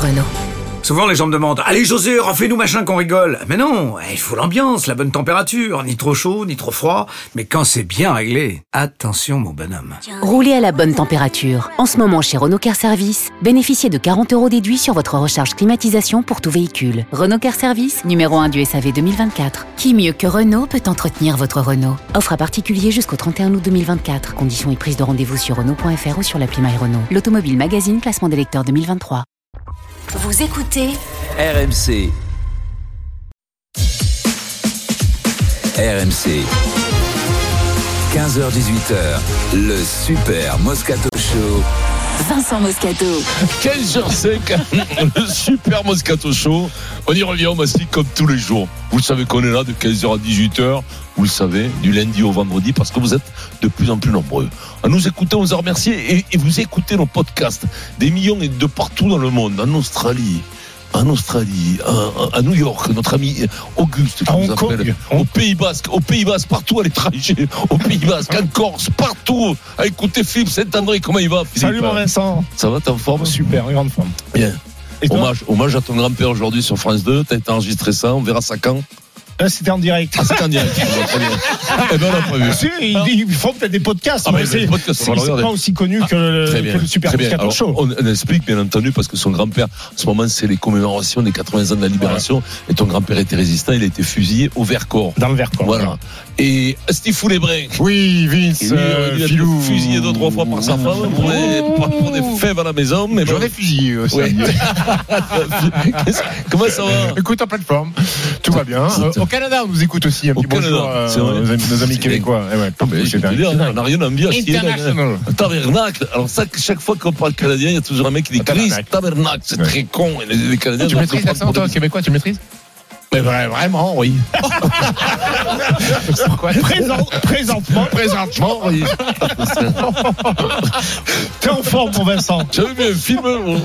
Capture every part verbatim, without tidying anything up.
Renault. Souvent les gens me demandent « Allez José, refais-nous machin qu'on rigole !» Mais non, il faut l'ambiance, la bonne température, ni trop chaud, ni trop froid. Mais quand c'est bien réglé, attention mon bonhomme. Roulez à la bonne température. En ce moment chez Renault Car Service, bénéficiez de quarante euros déduits sur votre recharge climatisation pour tout véhicule. Renault Car Service, numéro un du S A V deux mille vingt-quatre. Qui mieux que Renault peut entretenir votre Renault? Offre à particulier jusqu'au trente et un août deux mille vingt-quatre. Conditions et prise de rendez-vous sur Renault point F R ou sur l'appli My Renault. L'Automobile Magazine, classement des lecteurs deux mille vingt-trois. Vous écoutez R M C. R M C. quinze heures dix-huit heures, le Super Moscato Show. Vincent Moscato. quinze heures cinq, le Super Moscato Show. On y revient au Massy comme tous les jours. Vous le savez qu'on est là de quinze heures à dix-huit heures. Vous le savez, du lundi au vendredi, parce que vous êtes de plus en plus nombreux à nous écouter. On vous a remercié et, et vous écoutez nos podcasts. Des millions et de partout dans le monde, en Australie. En Australie, à, à New York, notre ami Auguste, qui nous appelle, au Pays Basque, au Pays Basque, partout à l'étranger, au Pays Basque, en Corse, partout. À écouter Philippe Saint-André, comment il va, Philippe? Salut mon Vincent. Ça va, t'es en forme? Super, grande forme. Bien. Hommage, hommage à ton grand-père aujourd'hui sur France deux. T'as été enregistré ça, on verra ça quand? Là, c'était en direct. Ah, c'était en direct. Eh ben, on a prévu. Si, ils, ils font peut-être des podcasts, ah, mais, mais c'est, podcasts, c'est, c'est pas aussi connu ah, que, le, que le Super Moscato Show. On, on explique, bien entendu, parce que son grand-père, en ce moment, c'est les commémorations des quatre-vingts ans de la Libération. Ouais. Et ton grand-père était résistant, il a été fusillé au Vercors. Dans le Vercors. Voilà. Ouais. Et Steve Foulébré. Oui, Vince. Il, euh, il a été fusillé deux, trois fois par sa femme pour des, pour des fèves à la maison. Mais j'en ai fusillé aussi. Oui. Comment ça va? Écoute, en pleine forme. Tout va bien. Euh, au Canada, on nous écoute aussi. Un petit bonjour à nos, nos amis québécois. Eh ouais, mais je vais dire, on n'a rien à envier à International. Tabernacle. Alors, ça, chaque fois qu'on parle canadien, il y a toujours un mec qui dit Chris Tabernacle. C'est ouais. Très con. Les, les Canadiens. Tu maîtrises l'accent, toi, québécois, tu maîtrises? Mais vraiment, oui. Présent, présentement, présentement, oui. T'es en forme, mon Vincent. J'avais vu un film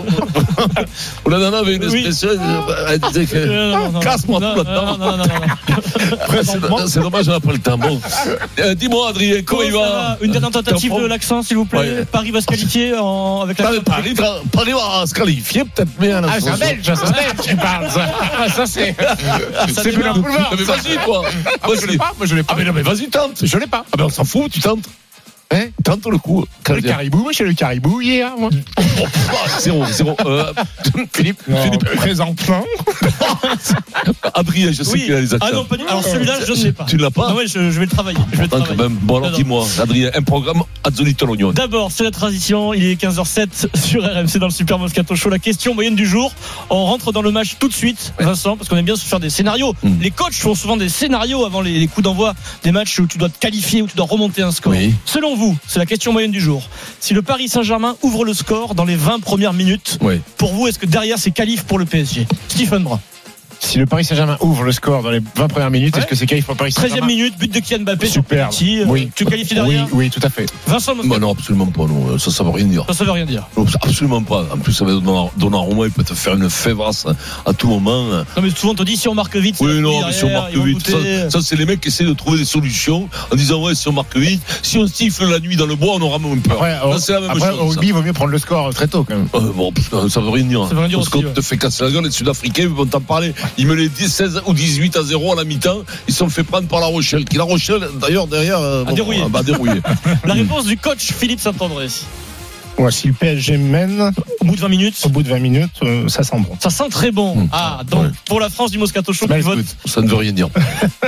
où la nana avait une expression. Elle disait que. Casse-moi tout là-dedans. Non, non, non. C'est dommage, on n'a pas le temps. Bon. Euh, dis-moi, Adrien, comment il va? Une dernière tentative de l'accent, s'il vous plaît. Ouais. Paris va se qualifier en... avec la. Paris, Paris va se qualifier, peut-être bien. Ah, c'est un belge, c'est un belge, tu parles. Ça, c'est. Ça c'est plus un boulevard. Mais vas-y, toi. Ah, moi, je l'ai pas. Moi, je l'ai pas. Ah, mais non, mais vas-y, tente. Je l'ai pas. Ah, ben, on s'en fout, tu tentes. Hein? Tente le coup. Le caribou, moi, j'ai le caribou hier, moi. Oh, zéro, zéro. Euh, Philippe, non, Philippe, présentement. Adrien, je sais oui. qu'il a les accents. Ah non, pas du tout. Alors, celui-là, je ne sais pas. Tu ne l'as pas? Non, ouais, je, je vais le travailler. Je vais le travailler. Même. Bon, alors, non, dis-moi, Adrien, un programme à Little Oignon. D'abord, c'est la transition. Il est quinze heures sept sur R M C dans le Super Moscato Show. La question moyenne du jour. On rentre dans le match tout de suite, ouais. Vincent, parce qu'on aime bien se faire des scénarios. Mm. Les coachs font souvent des scénarios avant les, les coups d'envoi des matchs où tu dois te qualifier, où tu dois remonter un score. Oui. Selon vous, c'est la question moyenne du jour. Si le Paris Saint-Germain ouvre le score dans les vingt premières minutes, oui. Pour vous, est-ce que derrière c'est qualif pour le P S G? Stephen Brun. Si le Paris Saint-Germain ouvre le score dans les vingt premières minutes, ouais. Est-ce que c'est qualif pour le Paris Saint-Germain? treizième minute, but de Kylian Mbappé. Super. Petit, oui. Tu qualifies derrière? Oui, oui, tout à fait. Vincent Moscato. Bah non, absolument pas. Non. Ça, ça veut rien dire. Ça, ça veut rien dire. Non, absolument pas. En plus, ça va Donnarumma, il peut te faire une fébrasse à tout moment. Non, mais souvent on te dit si on marque vite. Oui, non, mais si on marque vite, ça, ça, c'est les mecs qui essaient de trouver des solutions en disant ouais, si on marque vite, si on siffle la nuit dans le bois, on aura même peur. Après, ça, c'est la même après, chose. Au rugby, il vaut mieux prendre le score très tôt quand même. Euh, bon, ça veut rien dire. Ça veut rien dire. Parce qu'on te fait casser la gueule, les Sud-Africains vont t'en parler. Ils me les disent seize ou dix-huit à zéro à la mi-temps, ils se sont fait prendre par La Rochelle, qui La Rochelle d'ailleurs derrière euh, a dérouillé. Bah, dérouillé. La réponse du coach Philippe Saint-André. Ouais, si le P S G mène au bout de vingt minutes, au bout de vingt minutes, euh, ça sent bon. Ça sent très bon. Mmh. Ah, donc ouais. Pour la France du Moscato Show, qui vote. Ça ne veut rien dire.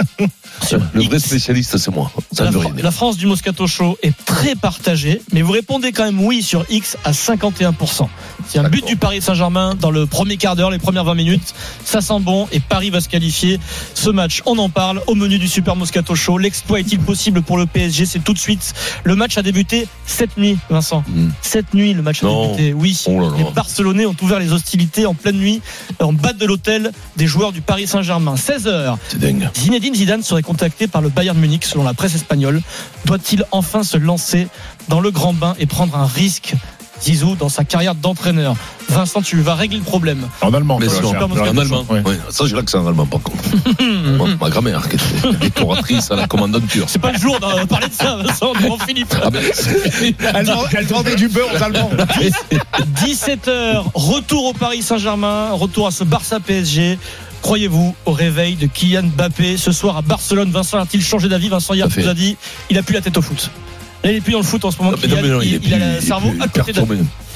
Le vrai spécialiste, c'est moi. Ça la, ne veut rien dire. La France du Moscato Show est très partagée, mais vous répondez quand même oui sur X à cinquante et un pour cent. C'est un but du Paris Saint-Germain dans le premier quart d'heure, les premières vingt minutes. Ça sent bon et Paris va se qualifier. Ce match, on en parle au menu du Super Moscato Show. L'exploit est-il possible pour le P S G? C'est tout de suite. Le match a débuté cette nuit, Vincent. Mmh. Cette nuit, le match a non. débuté. Oui, oh là là. Les Barcelonais ont ouvert les hostilités en pleine nuit en bas de l'hôtel des joueurs du Paris Saint-Germain. seize heures. C'est dingue. Zinedine Zidane serait contacté par le Bayern Munich selon la presse espagnole. Doit-il enfin se lancer dans le grand bain et prendre un risque Zizou dans sa carrière d'entraîneur. Vincent, tu vas régler le problème. En allemand, bien sûr. En allemand. Ouais. Ouais. Ça, je l'accent en allemand, par contre. Bon, ma grand-mère, qui était décoratrice à la commandanture. C'est pas le jour de parler de ça, Vincent, devant Philippe. Ah ben, elle, elle vendait du beurre aux Allemands. dix-sept heures, retour au Paris Saint-Germain, retour à ce Barça P S G. Croyez-vous au réveil de Kylian Mbappé ce soir à Barcelone? Vincent a-t-il changé d'avis? Vincent hier vous a dit il a plus la tête au foot. Là, il est plus dans le foot en ce moment. Non, non, non, il, il, il, il a plus, le cerveau à côté de.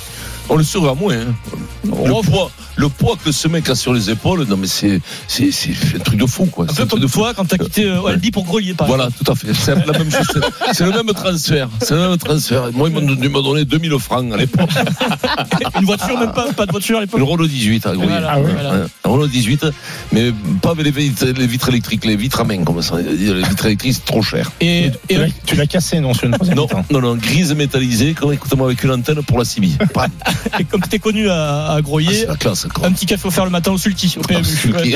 On le sauve à moins. Hein. Le, poids, le poids que ce mec a sur les épaules, non mais c'est, c'est, c'est un truc de fou quoi. Un peu comme de toi quand t'as quitté euh, Albi pour Grelier par Voilà, tout à fait. C'est la même chose. C'est, c'est le même transfert. C'est le même transfert. Moi, il m'a donné deux mille francs à l'époque. Une voiture, même pas, pas de voiture à l'époque. Une Renault dix-huit à Grelier. Voilà, ah ouais, voilà. Un Renault dix-huit, mais pas avec les vitres, les vitres électriques, les vitres à main, comme ça. Les vitres électriques, c'est trop cher. Et, et tu, l'as, tu l'as cassé, non, sur une troisième non, non, non, grise métallisée, comme écoute-moi avec une antenne pour la C B I. Et comme tu es connu à, à Groyer, ah, classe, un petit café offert le matin au Sulky, au P M U. Ouais.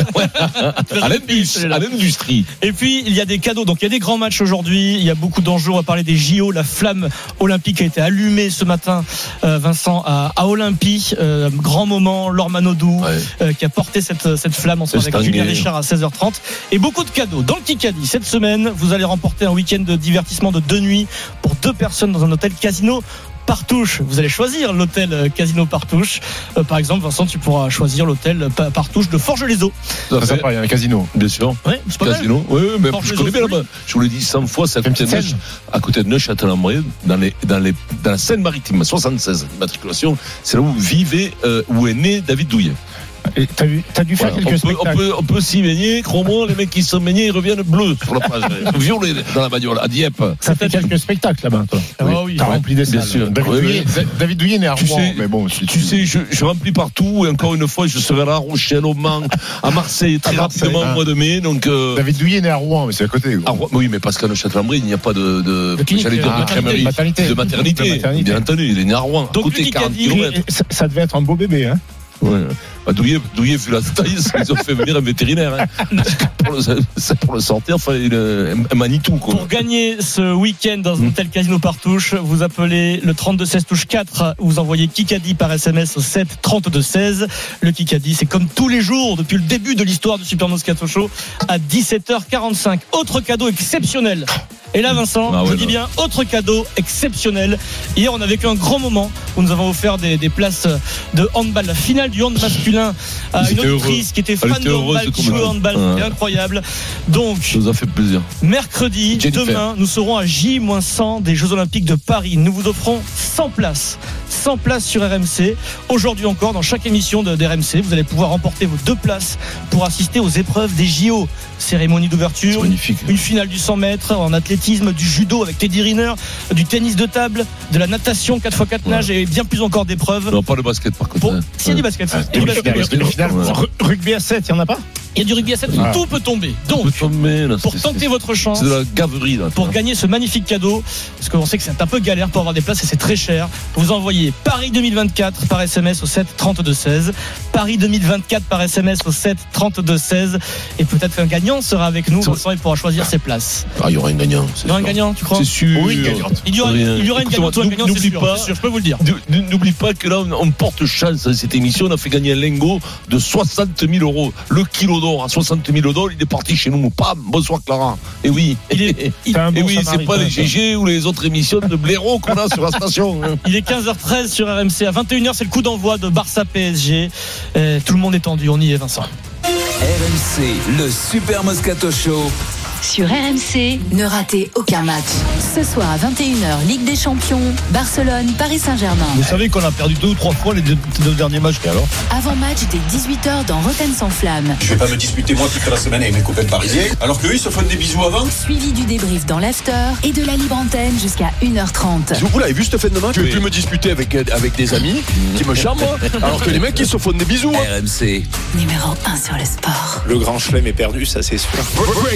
à, l'industrie, à l'industrie. Et puis il y a des cadeaux, donc il y a des grands matchs aujourd'hui, il y a beaucoup d'enjeux. On va parler des J O, la flamme olympique a été allumée ce matin, euh, Vincent, à, à Olympie. Euh, grand moment, Laure Manodou ouais. euh, qui a porté cette, cette flamme ensemble avec Julien Richard à seize heures trente. Et beaucoup de cadeaux. Dans le Kikadi, cette semaine, vous allez remporter un week-end de divertissement de deux nuits pour deux personnes dans un hôtel casino Partouche. Vous allez choisir l'hôtel Casino Partouche. Euh, par exemple, Vincent, tu pourras choisir l'hôtel Partouche de Forges-les-Eaux. C'est sympa, il y a un casino. Bien sûr. Oui, c'est pas casino. Oui, oui, mais je connais bien là-bas. Je vous l'ai dit cent fois, c'est à côté de Neuch, à côté de Neuchâtel-en-Brie, dans les, dans les, dans la Seine-Maritime, soixante-seize matriculation. C'est là où vivait, euh, où est né David Douillet. Et t'as, vu, t'as dû faire voilà, quelques on peut, spectacles. On peut, on peut s'y baigner, crois-moi, les mecs qui sont baignés, ils reviennent bleus sur la plage, violets dans la bagnole, à Dieppe. Ça fait quelques spectacles là-bas, toi. Oui. Oh, oui. T'as rempli des salles. Bien sûr. David, oui, Douillet, oui. David Douillet n'est à Rouen, sais, mais bon. Si tu, tu sais, je, je remplis partout, et encore une fois, je serai à La Rochelle, au Mans, à Marseille, très à Marseille, rapidement hein. au mois de mai. Donc, euh... David Douillet n'est à Rouen, mais c'est à côté. À Rouen, oui, mais parce qu'à Neuchâtel-en-Brie, il n'y a pas de, de, de, clinique, de, ah, de, maternité. de maternité. De maternité. Bien entendu, il est né à Rouen, donc, à côté quarante kilomètres. Ça, ça devait être un beau bébé, hein. Ouais. Bah, Douillet, Douillet, vu la taille, ils ont fait venir un vétérinaire. Hein. pour, le, pour le sortir, il fallait une, un Manitou. Quoi. Pour gagner ce week-end dans un tel Casino Partouche, vous appelez le trente-deux seize touche quatre, vous envoyez Kikadi par S M S au sept trente-deux seize. Le Kikadi, c'est comme tous les jours, depuis le début de l'histoire du Super Moscato Show, à dix-sept heures quarante-cinq. Autre cadeau exceptionnel. Et là, Vincent, ah ouais, je dis bien, autre cadeau exceptionnel. Hier, on a vécu un grand moment où nous avons offert des, des places de handball. La finale du hand masculin à une auditrice qui était fan était de handball, qui jouait au handball. Ah. C'était incroyable. Donc, ça nous a fait plaisir. Mercredi, Jennifer. Demain, nous serons à J cent des Jeux Olympiques de Paris. Nous vous offrons cent places. cent places sur R M C. Aujourd'hui encore, dans chaque émission de, d'R M C, vous allez pouvoir remporter vos deux places pour assister aux épreuves des J O. Cérémonie d'ouverture, une finale du cent mètres en athlétisme, du judo avec Teddy Riner, du tennis de table, de la natation quatre par quatre ouais. nage et bien plus encore d'épreuves. Non, pas le basket par contre. Pour... Hein. S'il y a du basket, ah, il y a du basket. Rugby à sept, il n'y en a pas? Il y a du rugby à sept, ah. tout peut tomber. Donc, peut tomber, là, pour c'est, tenter c'est, votre chance, c'est de la gaverie, là, pour gagner ce magnifique cadeau, parce qu'on sait que c'est un peu galère pour avoir des places et c'est très cher, vous envoyez Paris deux mille vingt-quatre par S M S au sept trente-deux seize. Paris deux mille vingt-quatre par S M S au sept trente-deux seize. Et peut-être qu'un gagnant sera avec nous, Vincent, il pourra choisir ses places. Ah, il y aura un gagnant. Il y aura un gagnant, tu crois? C'est sûr. Oui, une gagnante. Il y aura, il y aura une gagnante ou un gagnant, c'est sûr, pas, c'est sûr, je peux vous le dire. N'oublie pas que là, on porte chance à cette émission. On a fait gagner un lingot de soixante mille euros. Le kilo d'or à soixante mille euros, il est parti chez nous. Pam, bonsoir Clara. Et oui, il est, il, et bon oui, c'est pas les G G ou les autres émissions de blaireau qu'on a sur la station. Il est quinze heures treize sur R M C. À vingt et une heures, c'est le coup d'envoi de Barça P S G. Et tout le monde est tendu. On y est, Vincent. R M C, le Super Moscato Show. Sur R M C, ne ratez aucun match. Ce soir à vingt et une heures, Ligue des Champions, Barcelone, Paris Saint-Germain. Vous savez qu'on a perdu deux ou trois fois les deux, deux derniers matchs, alors. Avant-match dès dix-huit heures dans Rotten sans flamme. Je vais pas me disputer moi toute la semaine avec mes copains parisiens, alors qu'eux ils se font des bisous avant. Suivi du débrief dans l'after et de la libre antenne jusqu'à une heure trente. Vous l'avez vu cette fin de match? Je vais plus me disputer avec, avec des amis qui me chambrent, alors que les mecs ils se font des bisous. R M C. Numéro un sur le sport. Le grand chelem est perdu, ça c'est sûr. Breaking news.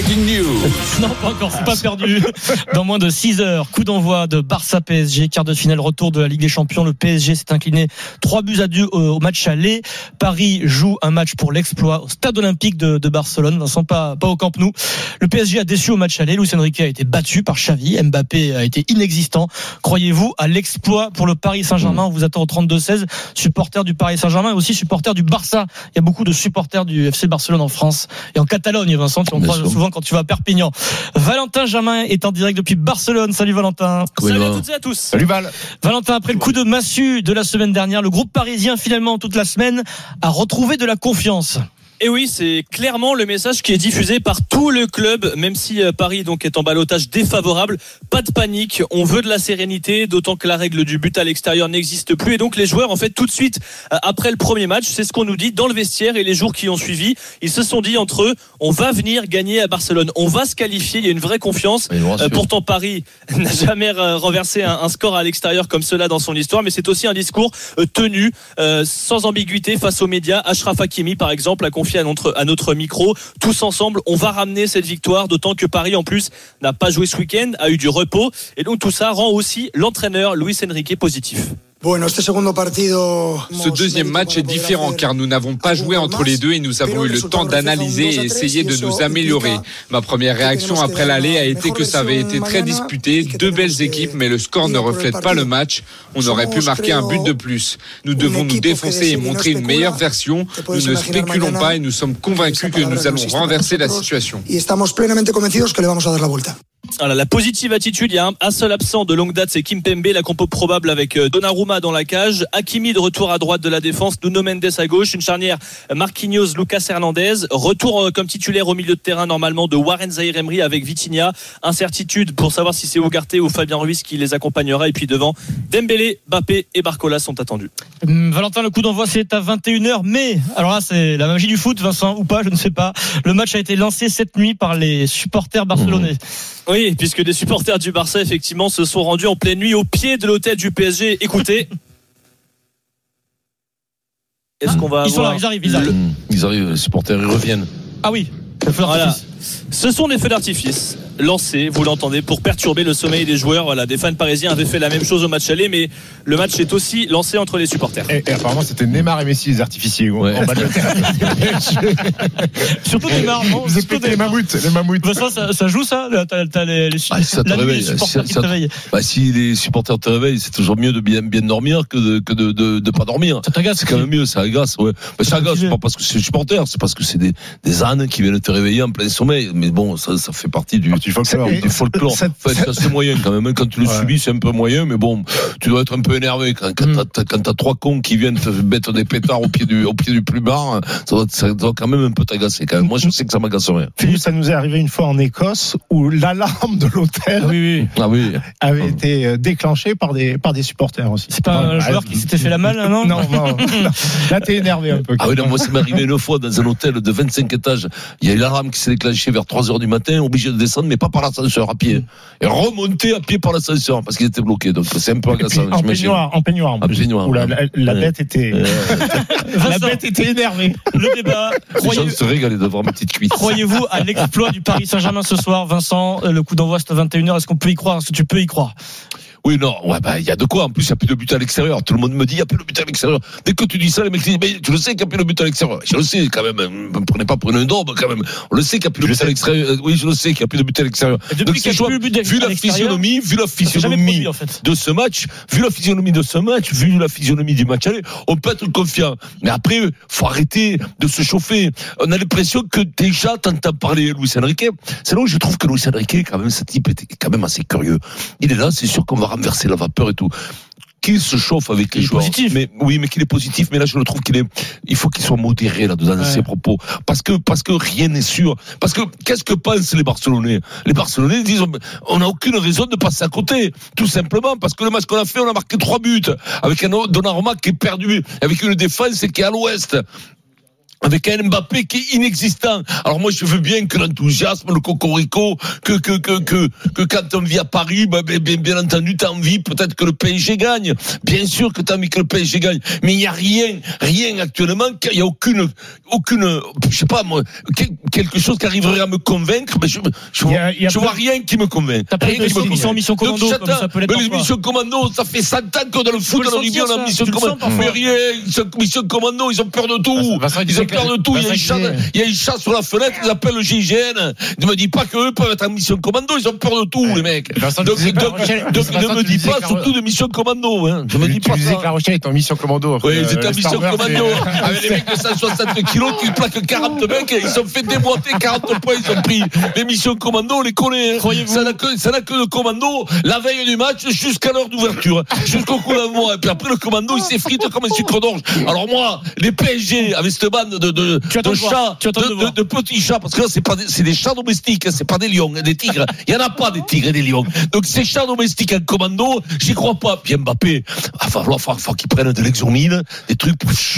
Non, pas encore, c'est pas perdu. Dans moins de six heures, coup d'envoi de Barça-P S G, quart de finale retour de la Ligue des Champions. Le P S G s'est incliné trois buts à deux au match aller. Paris joue un match pour l'exploit au stade olympique de, de Barcelone. Vincent, pas, pas au Camp Nou. Le P S G a déçu au match aller. Luis Enrique a été battu par Xavi. Mbappé a été inexistant. Croyez-vous à l'exploit pour le Paris Saint-Germain? On vous attend au trente-deux seize. Supporters du Paris Saint-Germain et aussi supporters du Barça. Il y a beaucoup de supporters du F C Barcelone en France et en Catalogne, Vincent, qui on croise souvent quand tu vas à Perpignan. Valentin Jamin est en direct depuis Barcelone. Salut Valentin. Salut à toutes et à tous. Salut Val. Valentin, après le coup de massue de la semaine dernière, le groupe parisien finalement toute la semaine a retrouvé de la confiance. Et oui, c'est clairement le message qui est diffusé par tout le club, même si Paris donc est en ballottage défavorable. Pas de panique, on veut de la sérénité, d'autant que la règle du but à l'extérieur n'existe plus. Et donc les joueurs, en fait, tout de suite, après le premier match, c'est ce qu'on nous dit dans le vestiaire et les jours qui ont suivi, ils se sont dit entre eux, on va venir gagner à Barcelone, on va se qualifier, il y a une vraie confiance. Euh, pourtant, Paris n'a jamais renversé un, un score à l'extérieur comme cela dans son histoire, mais c'est aussi un discours euh, tenu, euh, sans ambiguïté face aux médias. Achraf Hakimi, par exemple, a confié à notre, à notre micro, tous ensemble on va ramener cette victoire, d'autant que Paris en plus n'a pas joué ce week-end, a eu du repos, et donc tout ça rend aussi l'entraîneur Luis Enrique positif. Ce deuxième match est différent car nous n'avons pas joué entre les deux et nous avons eu le temps d'analyser et essayer de nous améliorer. Ma première réaction après l'aller a été que ça avait été très disputé, deux belles équipes mais le score ne reflète pas le match. On aurait pu marquer un but de plus. Nous devons nous défoncer et montrer une meilleure version. Nous ne spéculons pas et nous sommes convaincus que nous allons renverser la situation. Voilà, la positive attitude, il y a un, un seul absent de longue date, c'est Kimpembe, la compo probable avec Donnarumma dans la cage, Hakimi de retour à droite de la défense, Nuno Mendes à gauche, une charnière Marquinhos, Lucas Hernandez, retour comme titulaire au milieu de terrain normalement de Warren Zaïre-Emery avec Vitinha, incertitude pour savoir si c'est Ugarte ou Fabien Ruiz qui les accompagnera, et puis devant Dembélé, Mbappé et Barcola sont attendus. Hum, Valentin, le coup d'envoi c'est à vingt et une heures, mais alors là c'est la magie du foot, Vincent, ou pas, je ne sais pas. Le match a été lancé cette nuit par les supporters barcelonais. Oui, puisque des supporters du Barça effectivement se sont rendus en pleine nuit au pied de l'hôtel du P S G. Écoutez, est-ce qu'on va ils avoir... sont là, ils arrivent, ils arrivent. Ils arrivent, les supporters ils reviennent. Ah oui, voilà. Ce sont des feux d'artifice lancés, vous l'entendez, pour perturber le sommeil des joueurs. Voilà, des fans parisiens avaient fait la même chose au match aller, mais le match est aussi lancé entre les supporters. Et, et apparemment, c'était Neymar et Messi les artificiers. Ouais. En bas de surtout Neymar, non, vous avez les mammouths, les mammouths. Bah ça, ça, ça joue ça. T'as, t'as les, les, ah, ça te réveille. Les supporters si, qui te réveillent. Bah, si les supporters te réveillent, c'est toujours mieux de bien bien dormir que de que de de, de pas dormir. Ça t'agace. C'est quand même mieux, ça agace. Ouais. Bah, ça agace, c'est pas parce que c'est supporter, c'est parce que c'est des des ânes qui viennent te réveiller en plein sommeil. Mais bon, ça ça fait partie du du folklore. Du folklore. Enfin, c'est assez moyen quand même. Quand tu le ouais. subis, c'est un peu moyen, mais bon, tu dois être un peu énervé quand, quand, mm. t'as, quand t'as trois cons qui viennent te mettre des pétards au pied du, au pied du plus bas, ça doit, ça doit quand même un peu t'agacer quand même. Moi, je sais que ça m'agacerait. Philippe, ça nous est arrivé une fois en Écosse où l'alarme de l'hôtel oui, oui. Ah, oui. avait été déclenchée par des, par des supporters aussi. C'est pas un joueur qui s'était fait la malle, non? Non, non. Là, t'es énervé un peu. Ah oui, non, moi, ça m'est arrivé une fois dans un hôtel de vingt-cinq étages. Il y a une alarme qui s'est déclenchée vers trois heures du matin, obligé de descendre, mais pas par l'ascenseur, à pied. Et remonter à pied par l'ascenseur parce qu'il était bloqué. Donc c'est un peu agaçant. En peignoir, en peignoir en plus. Peignoir, où la, la, la bête était, euh... la bête était énervée. Le débat. Les gens se régalaient d'avoir ma petite cuisse. Croyez-vous à l'exploit du Paris Saint-Germain ce soir, Vincent? Le coup d'envoi c'est à vingt et une heures. Est-ce qu'on peut y croire? Est-ce que tu peux y croire? Oui, non, ouais, bah, il y a de quoi. En plus, il n'y a plus de but à l'extérieur. Tout le monde me dit, il n'y a plus de but à l'extérieur. Dès que tu dis ça, les mecs disent, mais tu le sais qu'il n'y a plus de but à l'extérieur. Je le sais, quand même. Ne me prenez pas pour une daube, quand même. On le sait qu'il n'y a plus de but à l'extérieur. Oui, je le sais qu'il n'y a plus de but à l'extérieur. Donc, c'est joué, vu la physionomie, vu la physionomie produit, en fait. de ce match, vu la physionomie de ce match, vu la physionomie du match aller, on peut être confiant. Mais après, faut arrêter de se chauffer. On a l'impression que déjà, t'entends parler Luis Enrique. C'est là où je trouve que Luis Enrique, quand même, ce type est quand même assez curieux. Il est là, c'est sûr qu'on va renverser la vapeur et tout. Qu'il se chauffe avec les joueurs. Positif. Mais oui, mais qu'il est positif. Mais là, je le trouve qu'il est. Il faut qu'il soit modéré là dans ouais. ses propos, parce que parce que rien n'est sûr. Parce que qu'est-ce que pensent les Barcelonais? Les Barcelonais disent on n'a aucune raison de passer à côté, tout simplement parce que le match qu'on a fait, on a marqué trois buts avec un Donnarumma qui est perdu, avec une défense qui est à l'ouest. avec un Mbappé qui est inexistant. Alors moi je veux bien que l'enthousiasme, le cocorico, que que que que que quand on vit à Paris, bah, bien, bien entendu t'as envie peut-être que le P S G gagne. Bien sûr que t'as envie que le P S G gagne, mais il y a rien, rien actuellement, il y a aucune aucune, je sais pas moi, quelque chose qui arriverait à me convaincre, mais je je, il y a, il y a je vois rien qui me convainc. T'as pas de mission mission commando comme ça peut l'être. Mais les missions commando, ça fait cent ans que dans le foot, dans le rugby, on a mission commando. Mais rien, mission commando, ils ont peur de tout. Ils ont peur de tout. Il y a une chat, il y a une chat sur la fenêtre, ils appellent le G I G N. Ne me dis pas qu'eux peuvent être en mission commando, ils ont peur de tout, les mecs. Donc, donc, ne me dis pas surtout de mission commando, hein. Ne me dis pas ça. Tu disais que La Rochelle est en mission commando. Oui, ils étaient en mission commando. Avec les mecs de cent soixante kilos qui plaquent quarante mecs, ils ont fait déboîter quarante points, ils ont pris les missions commando, on les connaît. Ça n'a que, ça n'a que le commando la veille du match jusqu'à l'heure d'ouverture, jusqu'au coup d'envoi. Et puis après, le commando, il s'effrite comme un sucre d'orge. Alors moi, les P S G, avec cette bande de, de, de chats, de, de, de petits chats, parce que là, c'est pas des, c'est des chats domestiques, c'est pas des lions, des tigres. Il y en a pas des tigres et des lions. Donc ces chats domestiques en commando, j'y crois pas. Puis Mbappé, il va falloir, falloir qu'il prenne de l'exormine, des trucs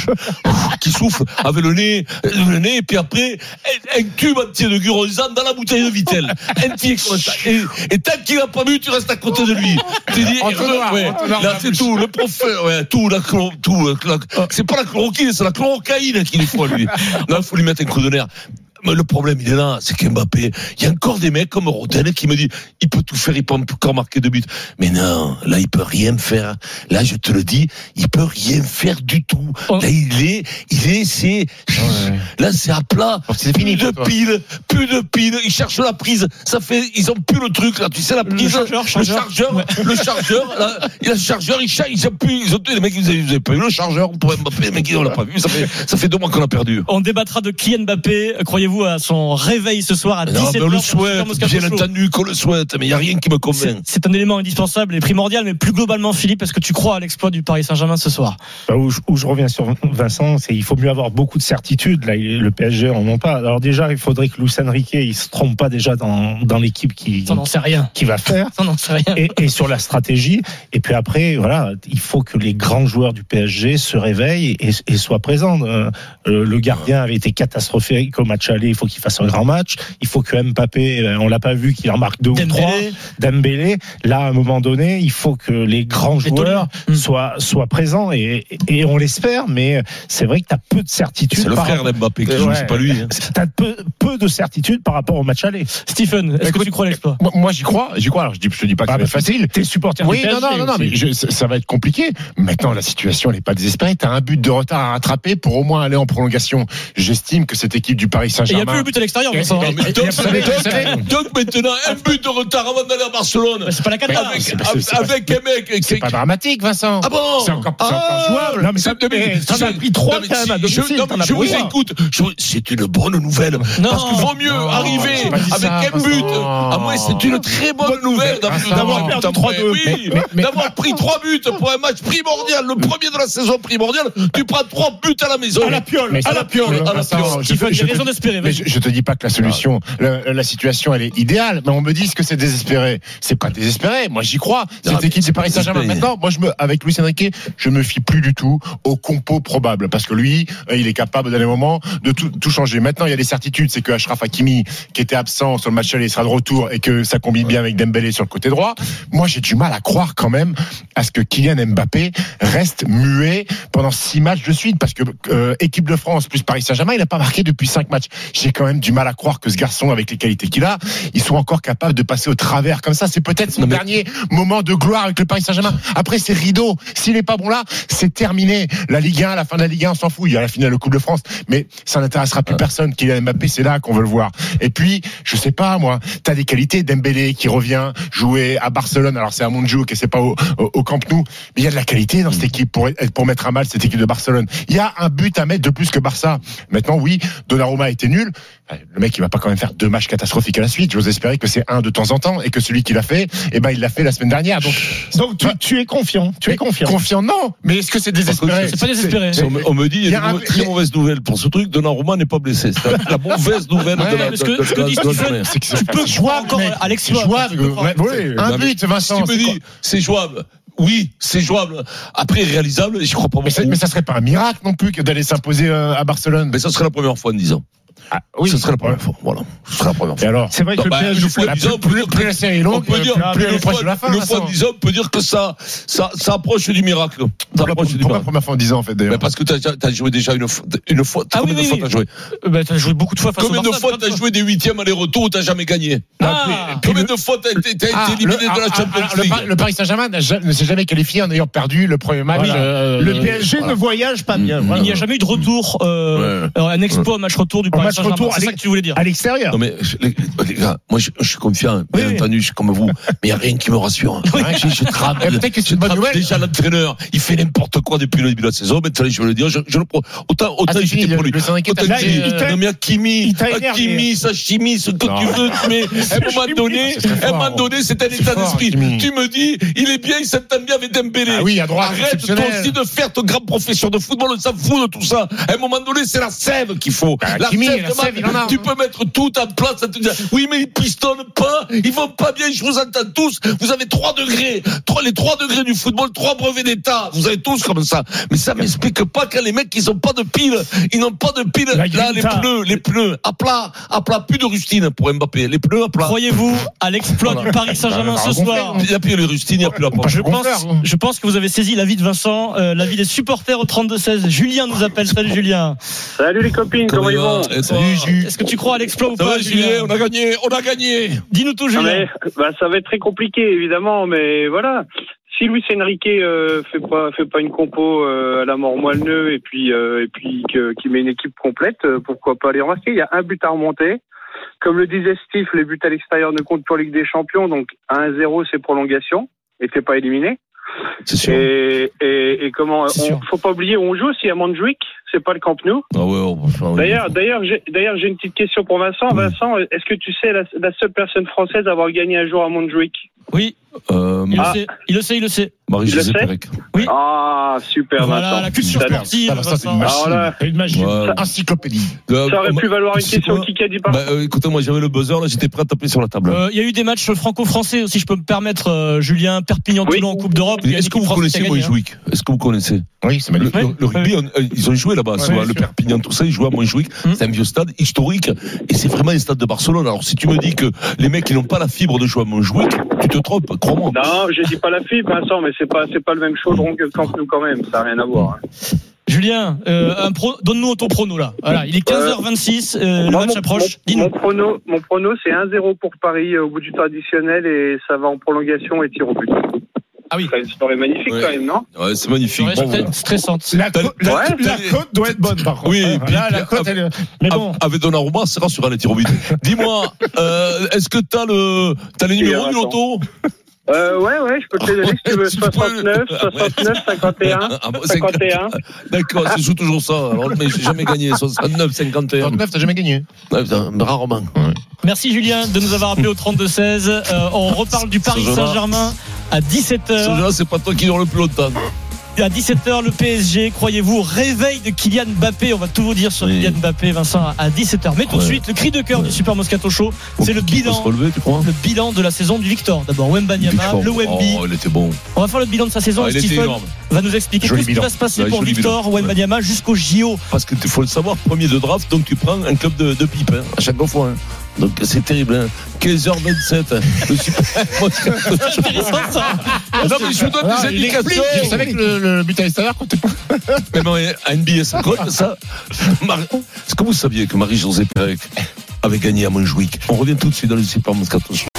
qui soufflent avec le nez, le nez, et puis après, un, un tube entier de Gurosan dans la bouteille de Vittel. Entier comme ça. Et, et tant qu'il n'a pas vu, tu restes à côté de lui. Tu dis, ouais, là, c'est tout, le professeur, ouais, tout, la chloro, tout, la, c'est pas la chloroquine, c'est la chlorocaïne qu'il lui faut, lui. Là, il faut lui mettre un coup de nerf. Mais le problème, il est là, c'est qu'Mbappé, il y a encore des mecs comme Roten qui me disent, il peut tout faire, il peut encore marquer deux buts. Mais non, là, il peut rien faire. Là, je te le dis, il peut rien faire du tout. Là, il est, il est, c'est, ouais. Là, c'est à plat. C'est fini. Plus de piles, plus de piles. Ils cherchent la prise. Ça fait, ils ont plus le truc, là. Tu sais, la prise. Le chargeur, chargeur. Le chargeur, ouais. le chargeur, là, il a le chargeur, ils cherchent, ils ont plus, ils ont les mecs, vous avez, vous avez pas vu le chargeur pour Mbappé, les mecs, on l'a pas vu. Ça fait, ça fait deux mois qu'on a perdu. On débattra de Kylian Mbappé. Croyez-vous à son réveil ce soir à dix-sept heures? On le souhaite, bien entendu qu'on le souhaite, mais il n'y a rien qui me convainc. C'est, c'est un élément indispensable et primordial, mais plus globalement, Philippe, est-ce que tu crois à l'exploit du Paris Saint-Germain ce soir? Bah, où, je, où je reviens sur Vincent, c'est il faut mieux avoir beaucoup de certitudes. Là, le P S G en ont pas. Alors déjà, il faudrait que Luis Enrique il se trompe pas déjà dans, dans l'équipe qui, ça n'en sait rien, qui va faire. Ça n'en sait rien. Et, et sur la stratégie. Et puis après, voilà, il faut que les grands joueurs du P S G se réveillent et, et soient présents. Euh, le gardien avait été catastrophique au match aller. Il faut qu'il fasse un grand match. Il faut que Mbappé, on l'a pas vu, qu'il en marque deux Dembélé. ou trois. Dembélé. Là, à un moment donné, il faut que les grands joueurs les soient, soient présents et, et on l'espère. Mais c'est vrai que tu as peu de certitude. C'est le par... frère d'Mbappé qui joue, ouais, c'est pas lui. Hein. Tu as peu, peu de certitude par rapport au match aller. Stephen, est-ce Écoute, que tu crois à l'exploit? Moi, moi, j'y crois. J'y crois. Alors, je, dis, je te dis pas que ah, ça va être facile. T'es supporter oui, du P S G. Non, non, non, non, mais je, ça va être compliqué. Maintenant, la situation, elle n'est pas désespérée. Tu as un but de retard à rattraper pour au moins aller en prolongation. J'estime que cette équipe du Paris Saint-Germain. Il n'y a plus le but à l'extérieur. Donc maintenant, un but de retard avant d'aller à Barcelone. C'est pas la cata. Avec, c'est, c'est, c'est, avec un mec. C'est pas dramatique, Vincent. Ah bon? C'est encore, c'est encore jouable. Non, mais ça a pris trois quand même à domicile. Je vous écoute. C'est une bonne nouvelle. Parce qu'il vaut mieux arriver avec un but. À moi, c'est une très bonne nouvelle d'avoir perdu trois deux. Oui, d'avoir pris trois buts pour un match primordial, le premier de la saison primordiale. Tu prends trois buts à la maison. À la piole. À la piole. À la piole. Il faut des raisons d'espérer. Mais je te dis pas que la solution, la, la situation, elle est idéale. Mais on me dit que c'est désespéré. C'est pas désespéré. Moi, j'y crois. Cette non, équipe du Paris Saint-Germain. Maintenant, moi, je me, avec Luis Enrique, je me fie plus du tout au compo probable. Parce que lui, il est capable, dans les moments, de tout, tout changer. Maintenant, il y a des certitudes. C'est que Achraf Hakimi, qui était absent sur le match aller, sera de retour et que ça combine bien avec Dembélé sur le côté droit. Moi, j'ai du mal à croire quand même à ce que Kylian Mbappé reste muet pendant six matchs de suite. Parce que, euh, équipe de France plus Paris Saint-Germain, il n'a pas marqué depuis cinq matchs. J'ai quand même du mal à croire que ce garçon, avec les qualités qu'il a, ils sont encore capables de passer au travers comme ça. C'est peut-être son non, mais... dernier moment de gloire avec le Paris Saint-Germain. Après, c'est rideau. S'il n'est pas bon là, c'est terminé. La Ligue un, à la fin de la Ligue un, on s'en fout. Il y a la finale de Coupe de France. Mais ça n'intéressera plus personne. Kylian Mbappé, c'est là qu'on veut le voir. Et puis, je sais pas, moi, t'as des qualités. Dembélé qui revient jouer à Barcelone. Alors, c'est à Montjuic et c'est pas au, au, au Camp Nou. Mais il y a de la qualité dans cette équipe pour, pour mettre à mal cette équipe de Barcelone. Il y a un but à mettre de plus que Barça. Maintenant, oui, Donnarumma a été nul. Le mec, il va pas quand même faire deux matchs catastrophiques à la suite. J'ose espérer que c'est un de temps en temps et que celui qui l'a fait, eh ben, il l'a fait la semaine dernière. Donc, donc tu, tu es confiant. Tu es confiant. Confiant, non. Mais est-ce que c'est désespéré? C'est pas désespéré. C'est, c'est, on me dit, il y a une très mauvaise nouvelle pour ce truc. Donnarumma n'est pas blessé. C'est la, la mauvaise nouvelle ouais, de la, ce que, de, ce que dit Stephen, c'est que tu peux jouer encore à l'exploit. C'est jouable. Un but, Vincent. Ce qu'il me dit, c'est jouable. oui, c'est jouable. Après, réalisable, j'y crois pas beaucoup. Mais, c'est, mais ça serait pas un miracle non plus que d'aller s'imposer à Barcelone. Mais ça serait la première fois en dix ans. Ah, oui, ce serait la première fois. Voilà, ce serait la première fois. Et alors, c'est vrai que non, le bah, P S G une fois dix ans, plus, plus, plus la série est longue, on peut dire, plus, plus une fois, de la fin. Une fois dix ans, on peut dire que ça, ça, ça approche du miracle. Ça pourquoi, approche du pourquoi miracle. première fois en dix ans en fait d'ailleurs? Mais parce que t'as, t'as joué déjà une fois, une fois. Ah combien oui, de oui, fois oui. t'as joué? Euh, bah, t'as joué beaucoup de fois face Combien au de Barça, fois t'as joué des huitièmes aller-retour où t'as jamais gagné? Ah, Combien de fois t'as été, t'as Ah, été éliminé le, de la ah, Champions ah, League? le, le Paris Saint-Germain n'a ja- ne s'est jamais qualifié en ayant perdu le premier match. Voilà. Euh, Le P S G voilà. ne voyage pas bien. il Voilà. n'y a jamais eu de retour, euh, Ouais. un exploit, match retour du Un Paris match Saint-Germain. retour C'est à ça que tu voulais dire. À l'extérieur. Non mais les, les gars, moi je, je suis confiant, bien Oui, entendu, je suis comme vous, mais il n'y a rien qui me rassure. Je, je trame, Et peut-être que c'est je une bonne trame nouvelle. déjà l'entraîneur, il fait n'importe quoi depuis le début de la saison. Maintenant, je veux le dire, je, je le pro. Autant, autant Ah, c'est j'étais fini, pour lui. le syndicat Autant t'a je dit, dis, euh, non mais Hakimi, il t'a énervé. Hakimi, Sashimi, ce que Non. tu veux, mais à un moment donné, C'est très à un moment fort. donné, c'est un C'est état fort, d'esprit. Hakimi. Tu me dis, il est bien, il s'entend bien avec Dembélé. Ah oui, à droite, Arrête toi exceptionnel. aussi de faire ton grand professeur de football, on s'en fout de tout ça. À un moment donné, c'est la sève qu'il faut. Ah, La Hakimi, sève, la de sève, il en a. tu peux mettre tout en place. à te dire, oui, mais ils pistonnent pas, ils vont pas bien, je vous entends tous. Vous avez trois degrés, trois, les trois degrés du football, trois brevets d'état. Vous avez tous comme ça. Mais ça m'explique pas quand les mecs, ils ont pas de pile, ils n'ont pas de pile. La Là, les grinta. pneus, les pneus, à plat, à plat, plus de rustine pour Mbappé. Les pneus à plat. Croyez-vous à l'exploit Voilà. du Paris Saint-Germain ce soir? Il n'y a plus les rustines, il n'y a plus la pompe. Je pense, je pense que vous avez saisi l'avis de Vincent, euh, l'avis des supporters au trente-deux seize. Julien nous appelle. Salut Julien. Salut les copines, comment, ils vont? Eh, Salut, Jules. Est-ce que tu crois à l'exploit ou Ça pas, va, Julien? On a gagné, on a gagné. Dis-nous tout, Ah, Julien. mais, bah, ça va être très compliqué évidemment, mais voilà. Si Luis Enrique euh, fait pas fait pas une compo euh, à la mort moelleux et puis euh, et puis que, qui met une équipe complète, euh, pourquoi pas les remarquer? Il y a un but à remonter. Comme le disait Steve, les buts à l'extérieur ne comptent pour Ligue des Champions, donc un zéro c'est prolongation et t'es pas éliminé. C'est sûr. Et, et, et comment C'est on, sûr. faut pas oublier où on joue aussi à Montjuic, c'est pas le Camp Nou. Ah ouais, on va faire- D'ailleurs, d'ailleurs, j'ai, d'ailleurs, j'ai une petite question pour Vincent. Oui. Vincent, est-ce que tu sais la, la seule personne française à avoir gagné un jour à Montjuic? Oui, Euh, il Ah. le sait, il le sait, il le sait. Marie-Josée Il le sait Pérec. Oui. Ah, super, Voilà, Vincent. la culture Ça- sportive. Ça, ça, c'est une Vincent. machine. Alors là, C'est une machine. Ouais. Encyclopédie. Euh, Ça aurait bah, pu valoir une tu sais question quoi qui a dit pas. Bah, euh, écoutez, moi j'avais le buzzer, là j'étais prêt à taper sur la table. Euh, Il y a eu des matchs franco-français aussi, je peux me permettre, euh, Julien, Perpignan-Toulon en Coupe d'Europe. Il y a Est-ce une que vous équipe française connaissez qui a gagné, Montjuic? Est-ce que vous connaissez? Oui, c'est Le, magnifique. le- le rugby, on- euh, ils ont joué là-bas, souvent, bien le sûr. Perpignan, tout ça, ils jouaient à Montjuic. Hum. C'est un vieux stade historique et c'est vraiment un stade de Barcelone. Alors si tu me dis que les mecs ils n'ont pas la fibre de jouer à Montjuic, tu te trompes, crois-moi. Non, je dis pas la fibre, Vincent, mais c'est pas, c'est pas le même chaudron que le Camp Nou quand même. Ça n'a rien à voir. hein. Julien, euh, un pro, donne-nous ton prono là. Voilà, il est quinze heures vingt-six, euh, le Moi, match mon- approche. Mon, Dis-nous. mon prono, mon prono, c'est un zéro pour Paris euh, au bout du temps additionnel et ça va en prolongation et tir au but. Ah oui. C'est une soirée magnifique Ouais. quand même, non? Ouais, c'est magnifique. Ouais, Bravo. c'était stressante. La, co- la, Ouais. la côte doit être bonne, par contre. Oui, Hein, puis- là, la puis- côte, elle est- Mais bon. Avec Donnarumma, c'est rassurant les tirs au but. Dis-moi, euh, est-ce que t'as le, t'as les Et numéros du Vincent. loto? Euh, ouais, ouais, je peux te les donner si tu veux. Tu peux- soixante-neuf, soixante-neuf, cinquante et un, Ah, bon, cinquante et un. D'accord, c'est joue toujours ça. Alors, mais j'ai jamais gagné. soixante-neuf, cinquante et un. trente-neuf, t'as jamais gagné. Ouais, putain, rarement. Merci Julien de nous avoir appelé au trente-deux seize. Euh, on reparle du Paris Ce jeu-là. Saint-Germain à dix-sept Ce heures. jeu-là, c'est pas toi qui dure le plus longtemps. À dix-sept heures, le P S G, croyez-vous, réveil de Kylian Mbappé. On va tout vous dire sur Oui. Kylian Mbappé, Vincent, à dix-sept heures. Mais tout de Ouais. suite, le cri de cœur Ouais. du Super Moscato Show, c'est le Qui peut se bilan. relever, tu crois? Le bilan de la saison du Victor. D'abord, Wembanyama, Victor. le Wemby. Oh, il était bon. On va faire le bilan de sa saison. Ah, il était Stephen énorme. va nous expliquer Joli tout ce qui bilan. va se passer Ouais, pour joli Victor bilan. Wembanyama jusqu'au J O. Parce que il faut le savoir, premier de draft, donc tu prends un club de, de pipe, hein, à chaque fois. Hein. Donc c'est terrible. Hein. quinze heures vingt-sept. Hein. Le super. C'est intéressant ça. Ah non, mais je vous donne Ah, des il explique. indications. Je savais que le, le but à l'extérieur comptait pas. Mais non, à N B A, ça compte, ça. Marie- Est-ce que vous saviez que Marie-Josée Pérec avait gagné à Montjuic? On revient tout de suite dans le Super Moscato Show.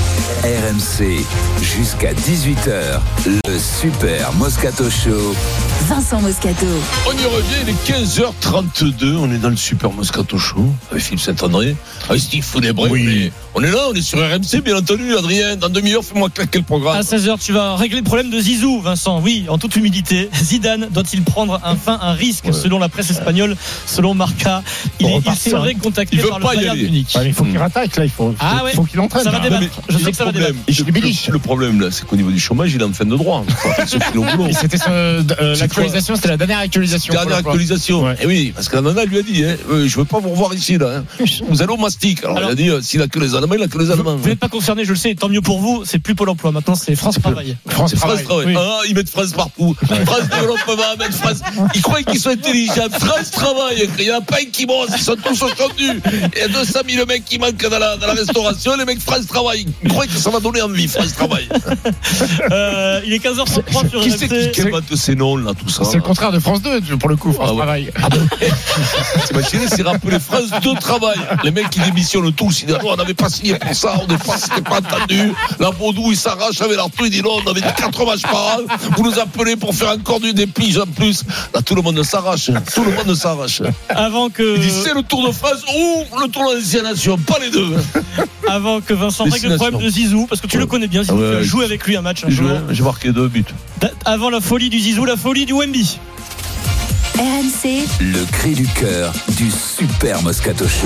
R M C, jusqu'à dix-huit heures, le Super Moscato Show. Vincent Moscato. On y revient, il est quinze heures trente-deux, on est dans le Super Moscato Show, avec Philippe Saint-André, avec Steve Foudébray. Oui. On est là, on est sur R M C, bien entendu, Adrien. Dans demi-heure, fais-moi claquer le programme. À seize heures, tu vas régler le problème de Zizou, Vincent. Oui, en toute humilité. Zidane doit-il prendre enfin un risque, Ouais. selon la presse espagnole, selon Marca? Il, Pour est, il repartir, serait contacté Il veut par le pas y Bayern aller. Munich. Ouais, mais il faut qu'il rattaque, là. Il faut, Ah faut, ouais. faut qu'il entraîne. Ça va là. débattre. Non, mais Je sais le que ça va problème, débattre. Il le, est biliche. le problème, là, c'est qu'au niveau du chômage, il est en fin de droit. Il faut faire ceux qui l'ont voulu. Et c'était ce, euh, C'est l'actualité actualisation, c'était la dernière actualisation. Dernière actualisation. Ouais. Et oui, parce que la nana lui a dit, hein, euh, je veux pas vous revoir ici, là. Hein. Vous allez au mastic. Alors, Alors il a dit, euh, s'il a que les Allemands, il a que les Allemands. Vous n'êtes pas concerné, je le sais, tant mieux pour vous, c'est plus Pôle emploi. Maintenant, c'est France Travail. France Travail. Oui. Ah, ils mettent France partout. France développement, mettre France. Ils croient qu'ils sont intelligents. France Travail. Il y en a pas un qui bosse, ils sont tous entendus. Il y a deux cent mille mecs qui manquent dans la, dans la restauration. Les mecs France Travail. Ils croient que ça va donner envie, France Travail. euh, il est quinze heures trente-trois sur R M C. Qui c'est qui invente ces noms, là, tout ça? C'est le contraire de France deux, pour le coup, France ah, ouais. Travail. Ah, t'imagines, c'est rappelé France deux Travail. Les mecs qui démissionnent tous, ils disent, non, on n'avait pas signé pour ça, on n'est pas, c'était pas entendu. La Baudou, il s'arrache avec l'artou, il dit, non, on avait quatre matchs par an. Vous nous appelez pour faire encore du dépiges en plus. Là, tout le monde s'arrache. Tout le monde s'arrache. Avant que. Il dit, c'est le Tour de France ou le Tour de la Destination, pas les deux. Avant que Vincent règle le problème de Zizou, parce que tu ouais. le connais bien, Zizou, ouais, tu as joué avec lui un match un jour. J'ai marqué deux buts. Avant la folie du Zizou, la folie du Wemby. R M C, le cri du cœur du Super Moscato Show.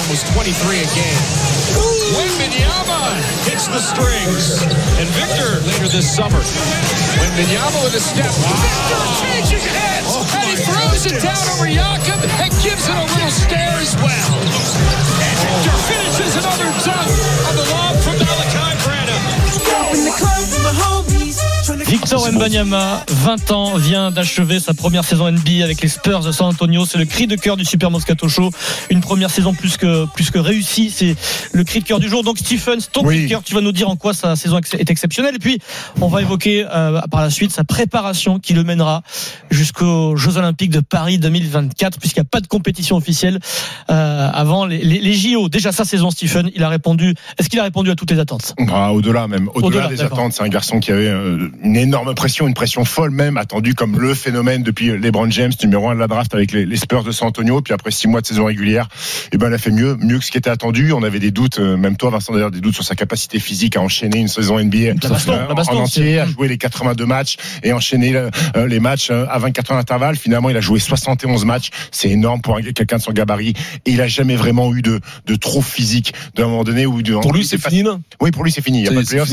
Wembanyama hits the strings, and Victor later this summer. Wembanyama with a step. Victor changes heads, oh and he throws it down over Jakob and gives it a little stare as well. And Victor finishes another dunk on the lob from Malachi Branham. Victor Wembanyama, vingt ans, vient d'achever sa première saison N B A avec les Spurs de San Antonio. C'est le cri de cœur du Super Moscato Show. Une première saison plus que, plus que réussie. C'est le cri de cœur du jour. Donc, Stephen, ton oui. cri de cœur, tu vas nous dire en quoi sa saison est exceptionnelle. Et puis, on va évoquer euh, par la suite sa préparation qui le mènera jusqu'aux Jeux Olympiques de Paris deux mille vingt-quatre, puisqu'il n'y a pas de compétition officielle euh, avant les, les, les J O. Déjà, sa saison, Stephen, il a répondu. Est-ce qu'il a répondu à toutes les attentes? Ah, au-delà même. Au-delà, au-delà des d'accord. attentes. C'est un garçon qui avait euh, une énorme pression, une pression folle même, attendu comme le phénomène depuis LeBron James, numéro un de la draft avec les, les Spurs de San Antonio. Puis après six mois de saison régulière, et ben, il a fait mieux, mieux que ce qui était attendu. On avait des doutes, euh, même toi, Vincent, d'ailleurs, des doutes sur sa capacité physique à enchaîner une saison N B A la baston, euh, la baston, en entier, à jouer les quatre-vingt-deux matchs et enchaîner euh, les matchs euh, à vingt-quatre heures d'intervalle. Finalement, il a joué soixante et onze matchs. C'est énorme pour un, quelqu'un de son gabarit. Et il a jamais vraiment eu de, de trop physique d'un moment donné. Où de, pour lui, c'est fini, non? Oui, pour lui, c'est fini. Il y a pas de playoff.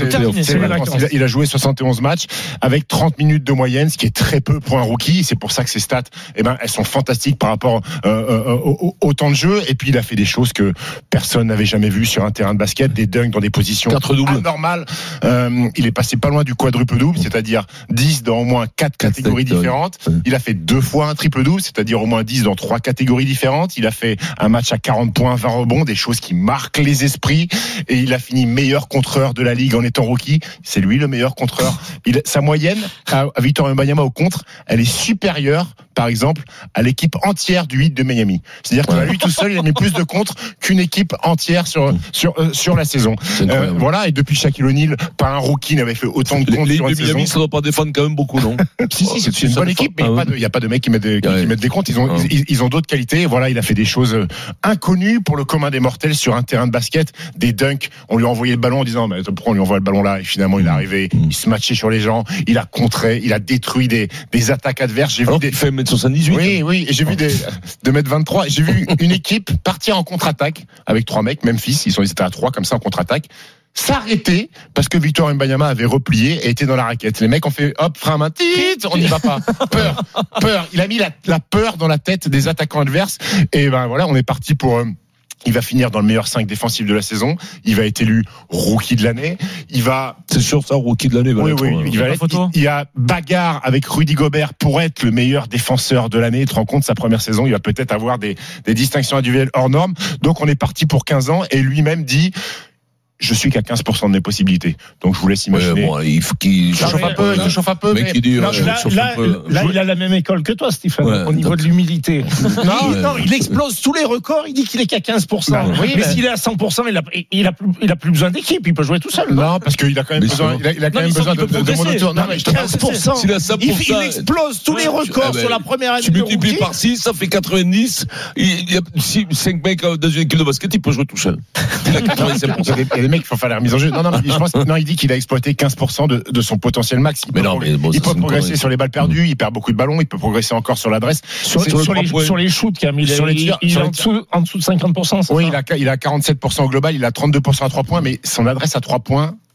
Il a joué soixante et onze matchs avec trente minutes de moyenne, ce qui est très peu pour un rookie. C'est pour ça que ses stats, eh ben, elles sont fantastiques par rapport euh, euh, au, au temps de jeu. Et puis, il a fait des choses que personne n'avait jamais vues sur un terrain de basket, des dunks dans des positions anormales. Euh, il est passé pas loin du quadruple-double, c'est-à-dire dix dans au moins quatre catégories différentes. Il a fait deux fois un triple-double, c'est-à-dire au moins dix dans trois catégories différentes. Il a fait un match à quarante points, vingt rebonds, des choses qui marquent les esprits. Et il a fini meilleur contreur de la ligue en étant rookie. C'est lui le meilleur contreur. Il, sa moyenne à, à Victor Wembanyama au contre, elle est supérieure, par exemple, à l'équipe entière du Heat de Miami. C'est-à-dire qu'à lui tout seul, il a mis plus de contre qu'une équipe entière sur sur euh, sur la saison. Euh, voilà. Et depuis Shaquille O'Neal, pas un rookie n'avait fait autant de contre les, sur les une Miami, saison. Ça doit pas défendre quand même beaucoup, non? Si si, c'est, c'est une bonne équipe, mais il n'y a, ah, ouais. a pas de mecs qui mettent des, qui, ouais. qui mettent des comptes. Ils ont ouais. ils, ils ont d'autres qualités. Voilà, il a fait des choses inconnues pour le commun des mortels sur un terrain de basket, des dunks. On lui a envoyé le ballon en disant mais pourquoi on lui envoie le ballon là? Et finalement, il est arrivé, il se matchait sur les gens, il a contré, il a détruit des des attaques adverses. J'ai Alors vu des fait un mètre soixante-dix-huit. Oui oui, et j'ai vu des deux mètres vingt-trois. J'ai vu une équipe partir en contre-attaque avec trois mecs, Memphis, ils sont ils étaient à trois comme ça en contre-attaque. S'arrêter parce que Victor Wembanyama avait replié et était dans la raquette. Les mecs ont fait hop, frein main, on n'y va pas. Peur, peur. Il a mis la, la peur dans la tête des attaquants adverses. Et ben voilà, on est parti pour. Euh, Il va finir dans le meilleur cinq défensif de la saison. Il va être élu rookie de l'année. Il va. C'est sûr ça, rookie de l'année. Oui, être, oui. euh, Il, va être, il, il y a bagarre avec Rudy Gobert pour être le meilleur défenseur de l'année. Tu te rends compte, sa première saison, il va peut-être avoir des, des distinctions individuelles hors normes. Donc on est parti pour quinze ans et lui-même dit. Je suis qu'à quinze pour cent de mes possibilités. Donc, je vous laisse imaginer. Ouais, bon, il faut qu'il chauffe un peu, il te chauffe un peu. Mais... Dit, non, euh, là, là, peu. là il a la même école que toi, Stéphane, ouais, au niveau donc... de l'humilité. Non, ouais. non, il explose tous les records, il dit qu'il est qu'à quinze pour cent. Bah, oui, mais, mais s'il est à cent pour cent, il a, il a, plus, il a plus besoin d'équipe, il peut jouer tout seul. Non, non parce qu'il a quand même mais besoin, il a, il a quand non, même besoin de, de, de mon autour. Non, mais quinze pour cent. S'il a cinq pour cent. Il explose tous les records sur la première année. Tu multiplies par six, ça fait quatre-vingt-dix. Il y a cinq mecs dans une équipe de basket, il peut jouer tout seul. Il a quatre-vingt-sept pour cent. Il y a des mecs qui font faire la remise en jeu. Non, non, je pense, non, il dit qu'il a exploité quinze pour cent de, de son potentiel max. Il mais peut, non, mais bon, il peut progresser sur les balles perdues, il perd beaucoup de ballons, il peut progresser encore sur l'adresse. Sur, sur, sur, les, sur les shoots, qui a mis sur les tirs, il, il est en dessous, en dessous de cinquante pour cent. Oui, il a, il a quarante-sept pour cent au global, il a trente-deux pour cent à trois points, mais son adresse à trois points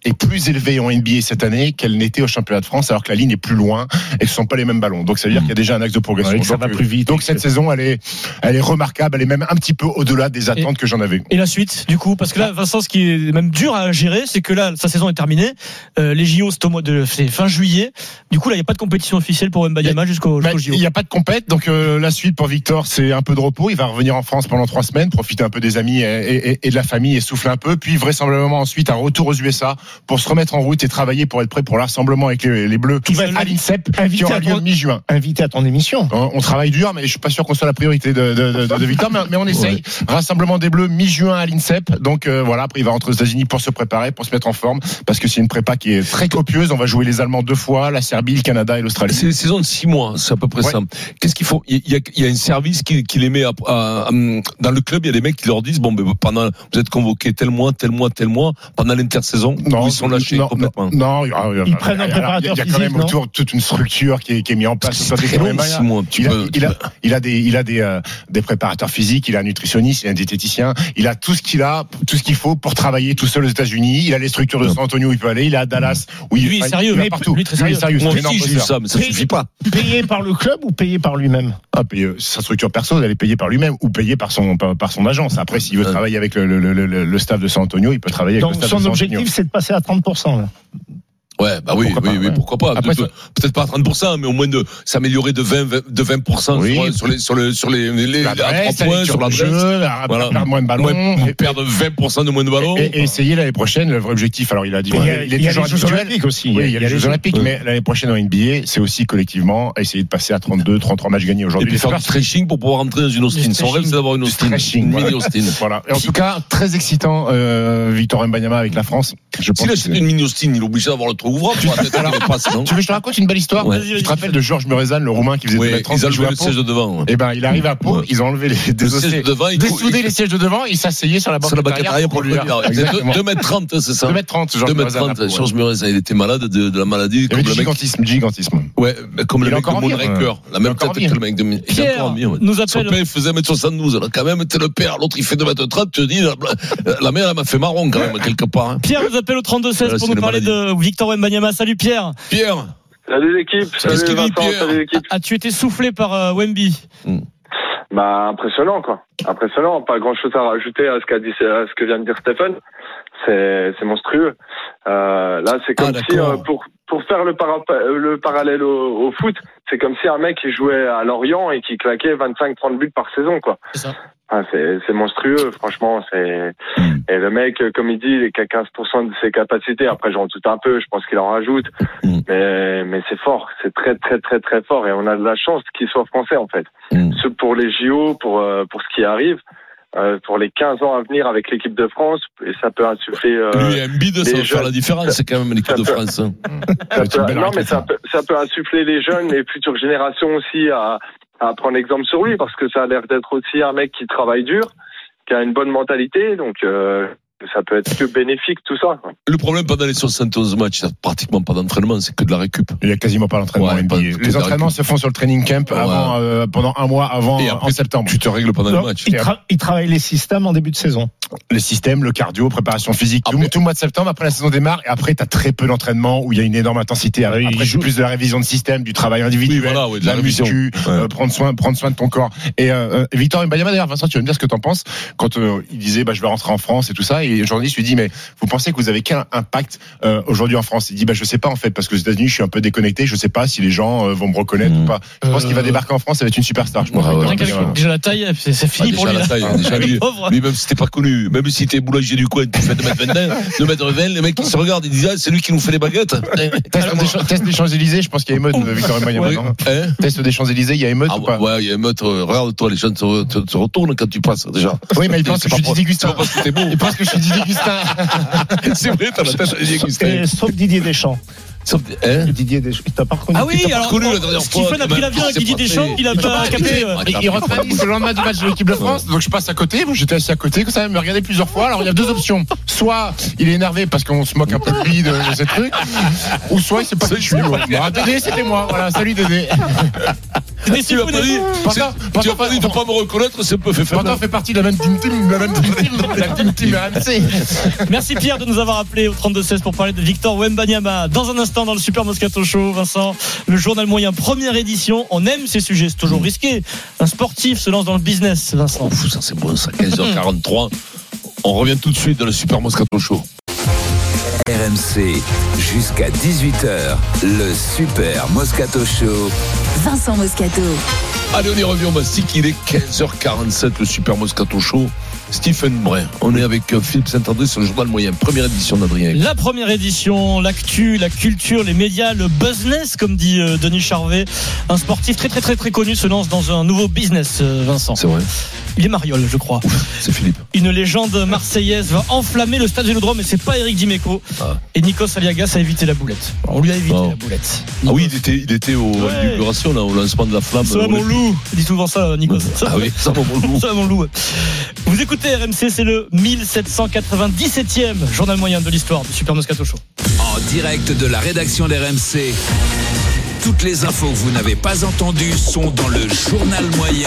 est plus élevée en N B A cette année qu'elle n'était au championnat de France, alors que la ligne est plus loin et que ce sont pas les mêmes ballons. Donc ça veut dire qu'il y a déjà un axe de progression. Ouais, donc, ça va plus vite. Donc cette saison, elle est, elle est remarquable. Elle est même un petit peu au-delà des attentes et, que j'en avais. Et la suite, du coup, parce que là, Vincent, ce qui est même dur à gérer, c'est que là, sa saison est terminée. Euh, les J O, c'est au mois de c'est fin juillet. Du coup, là, il n'y a pas de compétition officielle pour Wembanyama jusqu'au, jusqu'au J O. Il n'y a pas de compète, donc euh, la suite pour Victor, c'est un peu de repos. Il va revenir en France pendant trois semaines, profiter un peu des amis et, et, et de la famille et souffler un peu. Puis vraisemblablement ensuite un retour aux U S A pour se remettre en route et travailler pour être prêt pour l'assemblement avec les, les Bleus Qui va à l'INSEP qui aura lieu mi-juin. Invité à ton émission. On, on travaille dur, mais je suis pas sûr qu'on soit la priorité de, de, de, de Victor, mais, mais on essaye. Ouais. Rassemblement des Bleus mi-juin à l'INSEP. Donc euh, voilà, après il va rentrer aux États-Unis pour se préparer, pour se mettre en forme, parce que c'est une prépa qui est très copieuse. On va jouer les Allemands deux fois, la Serbie, le Canada et l'Australie. C'est une saison de six mois, c'est à peu près ouais. ça. Qu'est-ce qu'il faut? Il y a, il y a un service qui, qui les met à, à, à, dans le club. Il y a des mecs qui leur disent bon, ben pendant vous êtes convoqués tel mois, tel mois, tel mois pendant l'intersaison. Non, ils sont lâchés non, complètement. Non, non ils, ils prennent un préparateur physique. Il y a quand même non autour toute une structure qui est, qui est mise en place. C'est très long, six mois, il, a, il, a, il a des, il a des, euh, des préparateurs physiques. Il a un nutritionniste, il a un diététicien. Il a tout ce qu'il a, tout ce qu'il faut pour travailler tout seul aux États-Unis. Il a les structures de San Antonio où il peut aller. Il est à Dallas où il, lui est sérieux. Il va partout. Lui, très sérieux. Lui, Moi aussi, j'ai eu ça, mais ça payé, suffit pas. Payé par le club ou payé par lui-même? Ah, payé, sa structure perso, elle est payée par lui-même ou payée par son, par, par son agence. Après, s'il veut ouais. travailler avec le, le, le, le, le staff de San Antonio, il peut travailler Donc, avec le staff de San Antonio. Donc, son objectif, c'est de passer à trente pour cent, là. Ouais, bah oui, pourquoi oui, pas, oui, ouais. pourquoi pas. Après, de, de, peut-être pas à trente pour cent, mais au moins de s'améliorer de vingt, de vingt pour cent oui. sur, sur les, sur les, sur les, les, les à trois points, sur la jeu, voilà. Perdre moins de ballons. Moins, perdre vingt pour cent de moins de ballons. Et, et essayer l'année prochaine, le vrai objectif. Alors, il a dit, il y a, il y a, il y a les Jeux Olympiques aussi. Oui, il y a les Jeux Olympiques, mais l'année prochaine en N B A, c'est aussi collectivement essayer de passer à trente-deux, trente-trois matchs gagnés aujourd'hui. Et puis faire du stretching pour pouvoir rentrer dans une Austin. Son rêve, c'est d'avoir une Austin. Une mini Austin. Voilà. Et en tout cas, très excitant, Victor Wembanyama avec la France. Je pense. S'il achète une mini Austin, il est obligé d'avoir le trou ouvrant. Passe, tu veux que je te raconte une belle histoire? Ouais. Tu te rappelles de Georges Muresan, le Roumain qui faisait ouais, deux mètres trente, ils ont enlevé le siège de devant. Ouais. Et ben, il arrive à Pau, ouais. ils ont enlevé les désossés, dessouder les sièges de devant, il s'asseyait sur la banquette arrière pour lui. deux mètres trente, c'est ça? deux mètres trente, Georges Muresan. Georges Muresan, il était malade de, de la maladie. Il avait du gigantisme, gigantisme. Ouais, comme le mec de Moonraker. La même tête que le mec de Pierre nous appelle. Son père, il faisait un mètre soixante-douze. Quand même, t'es le père, l'autre, il fait deux mètres trente, tu te dis, la mère, elle m'a fait marron quand même, quelque part. Pierre nous appelle au trente-deux seize pour nous parler de Victor Wembanyama. Salut Pierre. Pierre. Salut l'équipe, salut Vincent, salut l'équipe. As-tu été soufflé par euh, Wemby? mm. Bah impressionnant quoi, impressionnant. Pas grand chose à rajouter à ce qu'a dit, à ce que vient de dire Stéphane. C'est, c'est monstrueux. Euh, là, c'est comme ah, si euh, pour pour faire le, para, le parallèle au, au foot, c'est comme si un mec qui jouait à Lorient et qui claquait vingt-cinq trente buts par saison quoi. C'est ça. Ah, c'est, c'est monstrueux, franchement. C'est et le mec, comme il dit, il est qu'à quinze pour cent de ses capacités. Après, j'en doute un peu. Je pense qu'il en rajoute, mais mais c'est fort. C'est très très très très fort. Et on a de la chance qu'il soit français en fait. Ce pour les J O, pour pour ce qui arrive. Euh, pour les quinze ans à venir avec l'équipe de France, et ça peut insuffler. Euh, Lui, Embiid, ça va jeunes. faire la différence, c'est quand même l'équipe de France. Hein. Ça peut, non, mais ça peut, ça peut insuffler les jeunes, les futures générations aussi à, à prendre exemple sur lui, parce que ça a l'air d'être aussi un mec qui travaille dur, qui a une bonne mentalité, donc. Euh, ça peut être que bénéfique tout ça. Le problème pendant les soixante et onze matchs, il n'y a pratiquement pas d'entraînement, c'est que de la récup. Il n'y a quasiment pas d'entraînement. Ouais, pas, les entraînements se font sur le training camp ouais. avant, euh, pendant un mois avant et après, en septembre. Tu te règles pendant non, le match. Il, tra- il travaille les systèmes en début de saison. Les systèmes, le cardio, préparation physique, après, tout, tout le mois de septembre, après la saison démarre, et après tu as très peu d'entraînement où il y a une énorme intensité. Après, après c'est plus de la révision de système, du travail individuel, oui, voilà, ouais, de la, la muscu, ouais. euh, prendre soin, prendre soin de ton corps. Et euh, Victor Wembanyama, d'ailleurs, Vincent, tu vas me dire ce que tu en penses quand euh, il disait bah je vais rentrer en France et tout ça, et le journaliste lui dit mais vous pensez que vous avez quel impact euh, aujourd'hui en France? Il dit bah je sais pas en fait parce que aux États-Unis je suis un peu déconnecté, je sais pas si les gens euh, vont me reconnaître mmh. ou pas. Je pense euh... qu'il va débarquer en France, ça va être une superstar. Je pense. Ah, ouais, déjà, déjà la taille, c'est, c'est fini ah, pour lui. La taille, ah, déjà, lui, lui, même si t'es pas connu, même si t'es boulanger du coin, tu fais deux mètres vingt, deux mètres vingt, les mecs qui se regardent, ils disent ah c'est lui qui nous fait les baguettes. Test des Champs-Élysées, je pense qu'il y a émeute de Victor Wembanyama. Test des Champs-Élysées, il y a émeute ou pas? Ouais, il y a émeute. Regarde-toi, les gens se retournent quand tu passes déjà. Oui, mais ils pensent que je suis Didier Gustin. Ils pensent que je suis Didier Gustin. C'est vrai, t'as la tête à Didier Gustin. Sauf Didier Deschamps. Sauf, hein Didier Deschamps. T'as pas reconnu? Ah oui, alors, reconnu la dernière fois. Stephen a pris l'avion avec Didier Deschamps, il a pas capté. Il rentre le lendemain du match de l'équipe de France, donc je passe à côté. Moi, j'étais assis à côté, comme ça, il me regardait plusieurs fois. Alors, il y a deux options. Soit il est énervé parce qu'on se moque un peu de lui, de ces trucs, ou soit il sait pas qui je suis. Dédé, c'était moi. Voilà, salut Dédé. C'était Tu l'as pas dit. Pourtant, c'est- Tu l'as pas dit, tu peux pas me reconnaître, c'est un peu fait faible. Pourtant, fait partie de la même team team, la même team team, la team team R M C. Merci Pierre de nous avoir appelé au trente-deux seize pour parler de Victor Wembanyama. Dans un instant, dans le Super Moscato Show, Vincent, le journal moyen, première édition. On aime ces sujets, c'est toujours risqué. Un sportif se lance dans le business, Vincent. Ouf, ça c'est bon, ça, quinze heures quarante-trois. On revient tout de suite dans le Super Moscato Show. R M C, jusqu'à dix-huit heures, le Super Moscato Show. Vincent Moscato. Allez, on y revient au Mastic, il est quinze heures quarante-sept, le Super Moscato Show. Stephen Bray, on est avec euh, Philippe Saint-André sur le journal moyen, première édition d'Adrien. La première édition, l'actu, la culture, les médias, le business, comme dit euh, Denis Charvet. Un sportif très très très très connu se lance dans un nouveau business, euh, Vincent. C'est vrai. Il est mariole, je crois. Ouf, c'est Philippe. Une légende marseillaise va enflammer le stade Vélodrome, et c'est pas Eric Dimeco. Ah. Et Nikos Aliagas a évité la boulette. On lui a évité Oh. la boulette. Ah oui, il était, il était au Ouais. à l'inauguration, là, au lancement de la flamme. Ça va euh, mon au- loup. Il dit souvent ça, Nikos. Ça, Ah oui, ça va mon loup. ça va mon loup. Vous écoutez R M C, c'est le mille sept cent quatre-vingt-dix-septième journal moyen de l'histoire du Super Moscato Show. En direct de la rédaction d'R M C. Toutes les infos que vous n'avez pas entendues sont dans le journal moyen.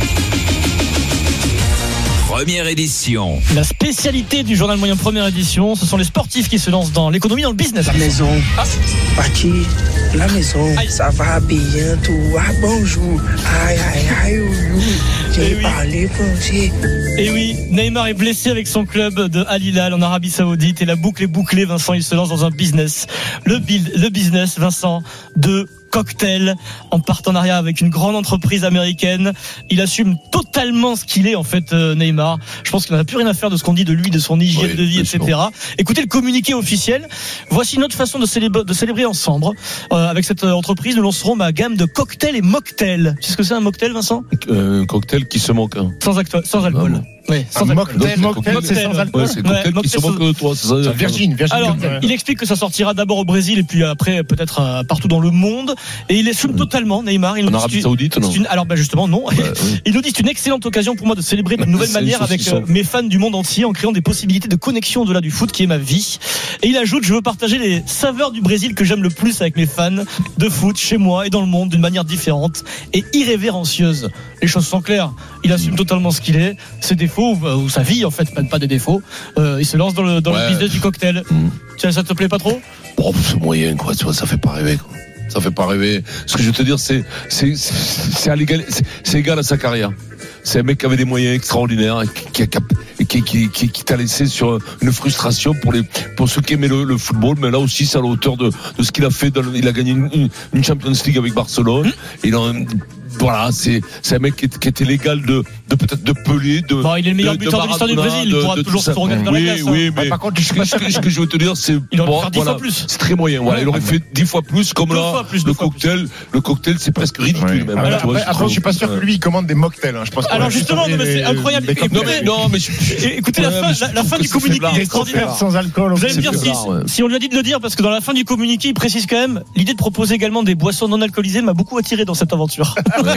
Première édition. La spécialité du journal moyen première édition, ce sont les sportifs qui se lancent dans l'économie, dans le business. La maison, Ah. parti, la maison, Aïe. ça va bien, tout, ah bonjour, aïe aïe aïe, ouh, ouh. Eh j'ai oui. parlé français. Et oui, Neymar est blessé avec son club de Al Hilal en Arabie Saoudite et la boucle est bouclée. Vincent, il se lance dans un business. Le, build, le business, Vincent, de cocktail en partenariat avec une grande entreprise américaine. Il assume totalement ce qu'il est en fait, euh, Neymar. Je pense qu'il n'en a plus rien à faire de ce qu'on dit de lui, de son hygiène Oui, de vie, bien et sûr. cetera. Écoutez le communiqué officiel. Voici notre façon de célébrer, de célébrer ensemble. Euh, avec cette euh, entreprise, nous lancerons ma gamme de cocktails et mocktails. Tu sais ce que c'est un mocktail, Vincent? Euh, Un cocktail qui se moque. Hein. Sans, acto- sans alcool. Ah bon. Oui, sans Un alcool. mocktail, Donc, mocktail, cocktail, c'est sans ouais. alcool. Ouais, c'est Ouais, cocktail qui mocktail se moque de toi, c'est ça. Virgin, Virgin. Alors, Ouais. il explique que ça sortira d'abord au Brésil et puis après peut-être euh, partout dans le monde. Et il assume totalement, Neymar. Il nous En dit Arabie c'est- Saoudite, non c'est une- Alors, ben justement, non. Ouais, oui. Il nous dit c'est une excellente occasion pour moi de célébrer d'une nouvelle C'est manière une avec saucisson. euh, mes fans du monde entier en créant des possibilités de connexion au-delà du foot qui est ma vie. Et il ajoute je veux partager les saveurs du Brésil que j'aime le plus avec mes fans de foot chez moi et dans le monde d'une manière différente et irrévérencieuse. Les choses sont claires. Il assume totalement ce qu'il est, ses défauts ou, ou sa vie en fait, pas, pas des défauts. Euh, il se lance dans le, dans Ouais. le business du cocktail. Mm. Tiens, ça te plaît pas trop? Bon, c'est moyen, quoi. Tu vois, ça fait pas rêver, quoi. Ça fait pas rêver. Ce que je veux te dire, c'est, c'est, c'est, c'est, à l'égal, c'est, c'est égal à sa carrière. C'est un mec qui avait des moyens extraordinaires et qui, qui, a- qui, qui, qui, qui t'a laissé sur une frustration pour les, pour ceux qui aimaient le, le football. Mais là aussi, c'est à la hauteur de, de ce qu'il a fait. Dans le- il a gagné une, une, une Champions League avec Barcelone. Et il a un- voilà, c'est, c'est un mec qui, est- qui était l'égal de, de peut-être de Pelé, de. Bon, il est le meilleur de- de buteur de l'histoire du Maradona, Brésil. Il de- pourra de toujours tout ça. se regarder dans oui, la glace. Oui, hein. mais Par contre, je suis pas ce sûr que, que- ce que je veux te dire, c'est Il aurait pu bon, faire dix fois plus. c'est très moyen. Voilà, Ouais. il aurait fait dix fois plus, comme Deux là. fois plus, le deux fois cocktail, le cocktail, c'est presque ridicule Ouais. même. Alors, tu vois, après, après, je suis pas sûr que lui il commande des mocktails. Hein. Je pense Alors qu'on a justement, juste non, mais c'est les- incroyable. les Écoutez, Non cocktails. mais non mais je, Et écoutez la Ouais, fin, mais je la, la trouve fin que du c'est communiqué faiblard. est Des extraordinaire. cocktails sans alcool. Vous allez me c'est dire si, faiblard, ouais. si on lui a dit de le dire, parce que dans la fin du communiqué, il précise quand même l'idée de proposer également des boissons non alcoolisées m'a beaucoup attiré dans cette aventure.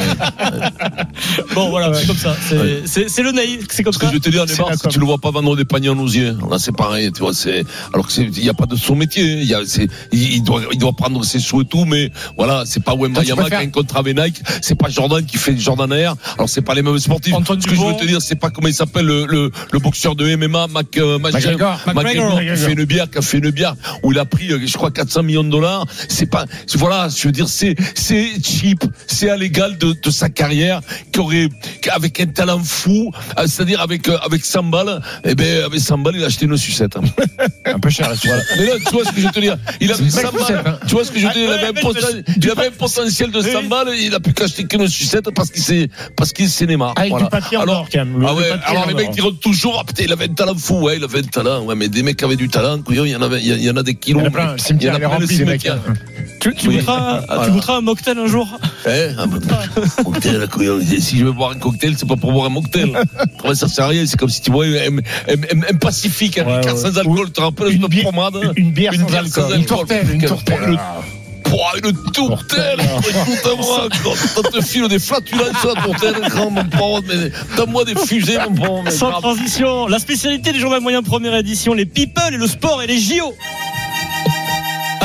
Bon voilà, c'est comme ça. C'est, Ouais. c'est, c'est le naïf, c'est comme Ce que ça. je vais te dire, C'est Neymar, la si com. tu le vois pas vendre des paniers en osier, là c'est pareil, tu vois, c'est alors que c'est il y a pas de son métier, il y a c'est il, il doit il doit prendre ses sous et tout, mais voilà, c'est pas Wembanyama qui a un contrat avec Nike, c'est pas Jordan qui fait Jordan Air, alors c'est pas les mêmes sportifs. Antoine Ce que je Dupont. veux te dire, c'est pas comment il s'appelle le le, le boxeur de M M A, Mac euh, Mac- McGregor. McGregor, qui McGregor. fait une bière, qui a fait une bière où il a pris, euh, je crois, quatre cents millions de dollars. C'est pas, c'est- voilà, je veux dire, c'est, c'est cheap, c'est à l'égal de, de sa carrière, qui aurait, avec un talent fou, euh, c'est-à-dire avec, euh, avec cent balles, eh ben, avec cent balles, il a acheté une sucette. Un peu cher. Voilà. Mais là, tu vois ce que je veux te dire? Il avait C'est une cent belle sucette, balles, hein. tu vois ce que je veux te dire? Il avait un, Ouais, poten- mais- il avait un potentiel de cent Oui. balles, il a pu qu'acheter qu'une sucette parce qu'il s'est, parce qu'il s'est Neymar. Avec Voilà. du papier en Alors, or, quand même. Le- ah le ouais, papier alors en les or. mecs diront toujours, ah putain, il avait un talent fou, ouais, il avait un talent, ouais, mais des mecs qui avaient du talent, couillon, il y en avait, il y, il y en a des Il kilos. y en a plein. Le Il y en cimetière a avait plein, le rempli, ces mecs. cimetière. Tu, tu, Oui. goûteras, tu Voilà. goûteras un mocktail un jour? Eh, ah, bah, cocktail, couillon. Si je veux boire un cocktail, c'est pas pour boire un mocktail. Ouais, ça sert à rien, c'est comme si tu bois un, un, un, un Pacifique, un Ouais, Ricard ouais. sans alcool, tu te rappelles, Une une bière- pommade. Une bière Une sans bière alcool. sans Une alcool. tourtelle, une tourtelle. Pouah, une tourtelle, écoute-moi, quand on te file des flatulences sur la tourtelle, grand, mon pauvre, mais donne-moi des fusées, mon pauvre. mais Sans grave. transition, la spécialité du journal moyen première édition, les people et le sport et les J O.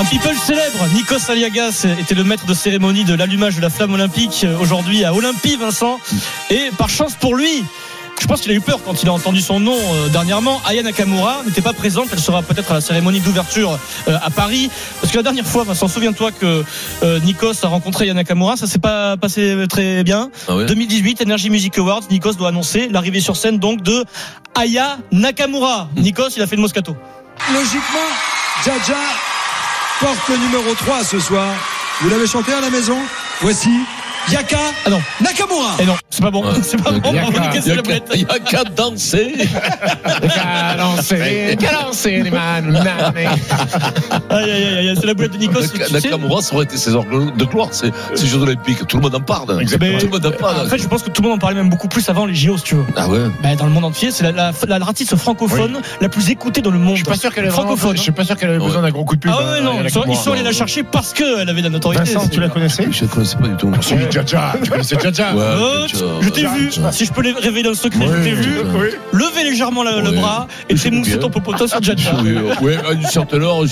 Un people célèbre, Nikos Aliagas était le maître de cérémonie de l'allumage de la flamme olympique aujourd'hui à Olympie, Vincent. Et par chance pour lui, je pense qu'il a eu peur quand il a entendu son nom euh, dernièrement. Aya Nakamura n'était pas présente. Elle sera peut-être à la cérémonie d'ouverture euh, à Paris. Parce que la dernière fois, Vincent, souviens-toi que euh, Nikos a rencontré Aya Nakamura. Ça s'est pas passé très bien. Ah ouais. deux mille dix-huit, Energy Music Awards. Nikos doit annoncer l'arrivée sur scène donc de Aya Nakamura. Nikos, il a fait le Moscato. Logiquement, Jaja porte le numéro trois ce soir. Vous l'avez chanté à la maison? Voici Yaka ah non. Nakamura. Et non, c'est pas bon. Ouais. C'est pas bon. Yaka, Yaka danser. Yaka danser. Yaka danser, les man. Aïe, aïe, aïe, c'est la boulette de Nikos. Nakamura, ça aurait été ses heures de gloire, c'est ces Jeux Olympiques. Tout le monde en parle. Exactement. Tout le monde en parle. En fait, je pense que tout le monde en parlait même beaucoup plus avant les J O, si tu veux. Ah ouais. Bah, dans le monde entier, c'est la, la, la, l'artiste francophone oui. la plus écoutée dans le monde. Je suis pas sûr qu'elle avait francophone. Je suis pas sûr qu'elle avait ouais. besoin d'un gros coup de pub. Ah ouais, non. Ils sont, ils sont allés la chercher parce qu'elle avait de la notoriété. Vincent, tu la connaissais? Je la connaissais pas du tout. Jaja. Tu connaissais Jaja? Ouais, je t'ai vu. Si je peux les révéler un secret, je t'ai vu. Levez légèrement le bras et fais mousser ton popotin sur Jaja. Oui, à une certaine heure,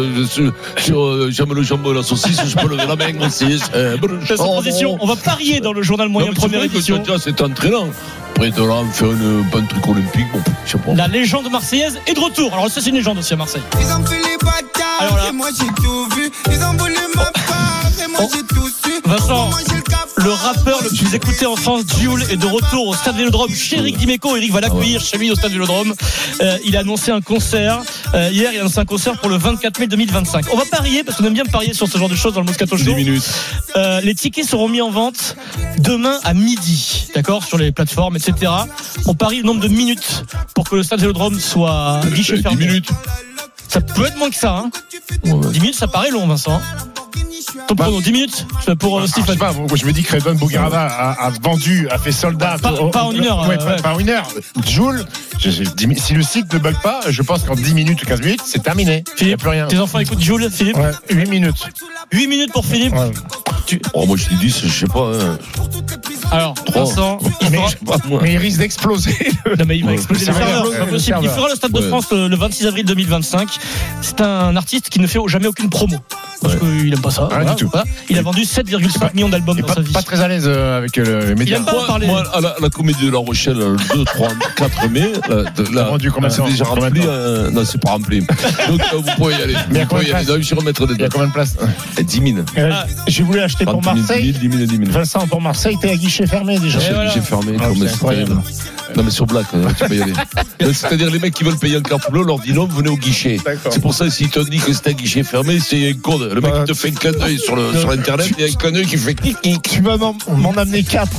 j'aime le jambon et la saucisse, je peux lever la main aussi. Cette position, on va parier dans le journal moyen première édition. C'est entraînant. Après de là, on fait un bon truc olympique. Bon, je sais pas. La légende marseillaise est de retour. Alors ça, c'est une légende aussi à Marseille. Ils ont fait les bâtards, alors là, et moi j'ai tout vu. Ils ont voulu ma part, et moi oh. j'ai tout su. Vincent, le rappeur le plus écouté en France, Jul, est de retour au Stade Vélodrome chez Eric Dimeco. Eric va l'accueillir chez lui au Stade Vélodrome. Euh, il a annoncé un concert. Euh, hier, il a annoncé un concert pour le vingt-quatre mai deux mille vingt-cinq. On va parier, parce qu'on aime bien parier sur ce genre de choses dans le Moscato Show. dix minutes. Euh, les tickets seront mis en vente demain à midi, d'accord, sur les plateformes, et cetera. On parie le nombre de minutes pour que le Stade Vélodrome soit guichet fermé. dix minutes. Ça peut être moins que ça, hein. Ouais. dix minutes, ça paraît long, Vincent. Ton bah, prono, dix minutes pour euh, Steve. Je sais pas, moi, je me dis que Redon Bougarada a, a vendu, a fait sold out. Pas, au, pas en une heure. Ouais, euh, pas, ouais. pas en une heure. Joule, je, je, si le site ne bug pas, je pense qu'en dix minutes ou quinze minutes, c'est terminé. Philippe, il n'y a plus rien. Tes enfants écoutent Joule, Philippe? Ouais, huit minutes. huit minutes pour Philippe. Ouais. Tu... Oh, moi je te dis, je sais pas. Hein. Alors, Vincent, il mais, fera... mais il risque d'exploser. Non, mais il va exploser le serveur, c'est pas possible. Il fera le Stade de France le vingt-six avril deux mille vingt-cinq. C'est un artiste qui ne fait jamais aucune promo. Parce ouais. qu'il aime pas ça. Ah, voilà, du tout. Voilà. Il a vendu sept virgule cinq millions d'albums dans pas, sa vie. Pas très à l'aise avec le média. Il aime pas moi, parler. Moi, à la, la Comédie de La Rochelle, le deux, trois, quatre mai, la, vendu combien c'est déjà rempli. Euh, non, c'est pas rempli. Donc, euh, vous pouvez y aller. Mais vous pouvez y aller. Non, je vais remettre des dates. Il y a combien de places? dix mille. Ah, j'ai voulu acheter pour Marseille. dix mille, dix mille. Vincent, pour Marseille, t'es à guichet fermé déjà. J'ai voilà. guichet fermé. Ah, comme c'est incroyable. Non, mais sur Black, tu peux y aller. C'est-à-dire, les mecs qui veulent payer en carte bleue, on leur dit non, venez au guichet. D'accord. C'est pour ça, s'ils te disent que c'est un guichet fermé, c'est un code. Le mec, bah, il te fait un clin d'œil sur, le, sur Internet, il y a un clin d'œil qui fait clic. Tu vas m'en, m'en amener quatre.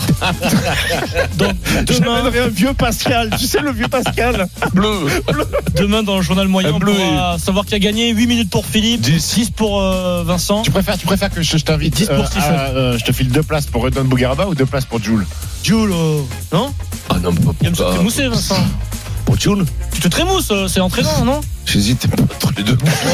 Donc, demain, un vieux Pascal. Tu sais, le vieux Pascal. Bleu. Demain, dans le journal moyen, on pourra savoir qui a gagné. huit minutes pour Philippe, dix, dix pour euh, Vincent. Tu préfères, tu préfères que je, je t'invite dix pour Stephen. Euh, euh, je te file deux places pour Redon Bougaraba ou deux places pour Joule? Joule, euh, non? Ah non, pas pour il aime se trémousser, Vincent. Pour Joule? Tu te trémousses, c'est entraînant, non? J'hésite entre les deux.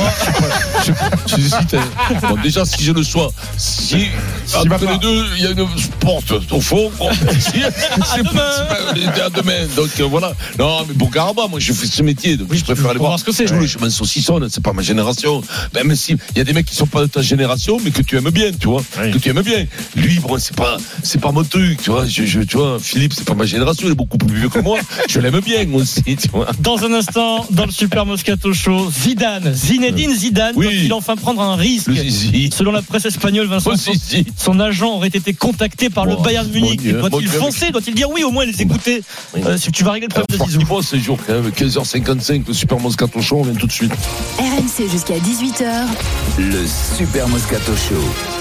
J'hésite. Bon, déjà, si je le sois, si, si entre les deux, il y a une porte au fond. Bon, si, à demain. À demain. Donc euh, voilà. Non, mais Bougaraba, moi, je fais ce métier. Donc, oui, je préfère aller voir. voir ce que c'est. Joule, je m'en saucissonne. C'est pas ma génération. Même si il y a des mecs qui sont pas de ta génération, mais que tu aimes bien, tu vois. Oui. Que tu aimes bien. Lui, bon, c'est pas, c'est pas mon truc, tu vois. Je, je, tu vois, Philippe, c'est pas ma génération. Il est beaucoup plus vieux que moi. Je l'aime bien, moi aussi, tu vois. Dans un instant, dans le Super Moscato Show, Zidane, Zinedine Zidane, oui. doit-il enfin prendre un risque? Selon la presse espagnole, Vincent, son, son agent aurait été contacté par oh, le Bayern Munich. Bon, doit-il bon, foncer? Doit-il dire oui, au moins les écouter? Oui. euh, Si tu vas régler le problème de Zizou. C'est jour quand même, quinze heures cinquante-cinq, le Super Moscato Show, on vient tout de suite. R M C jusqu'à dix-huit heures. Le Super Moscato Show.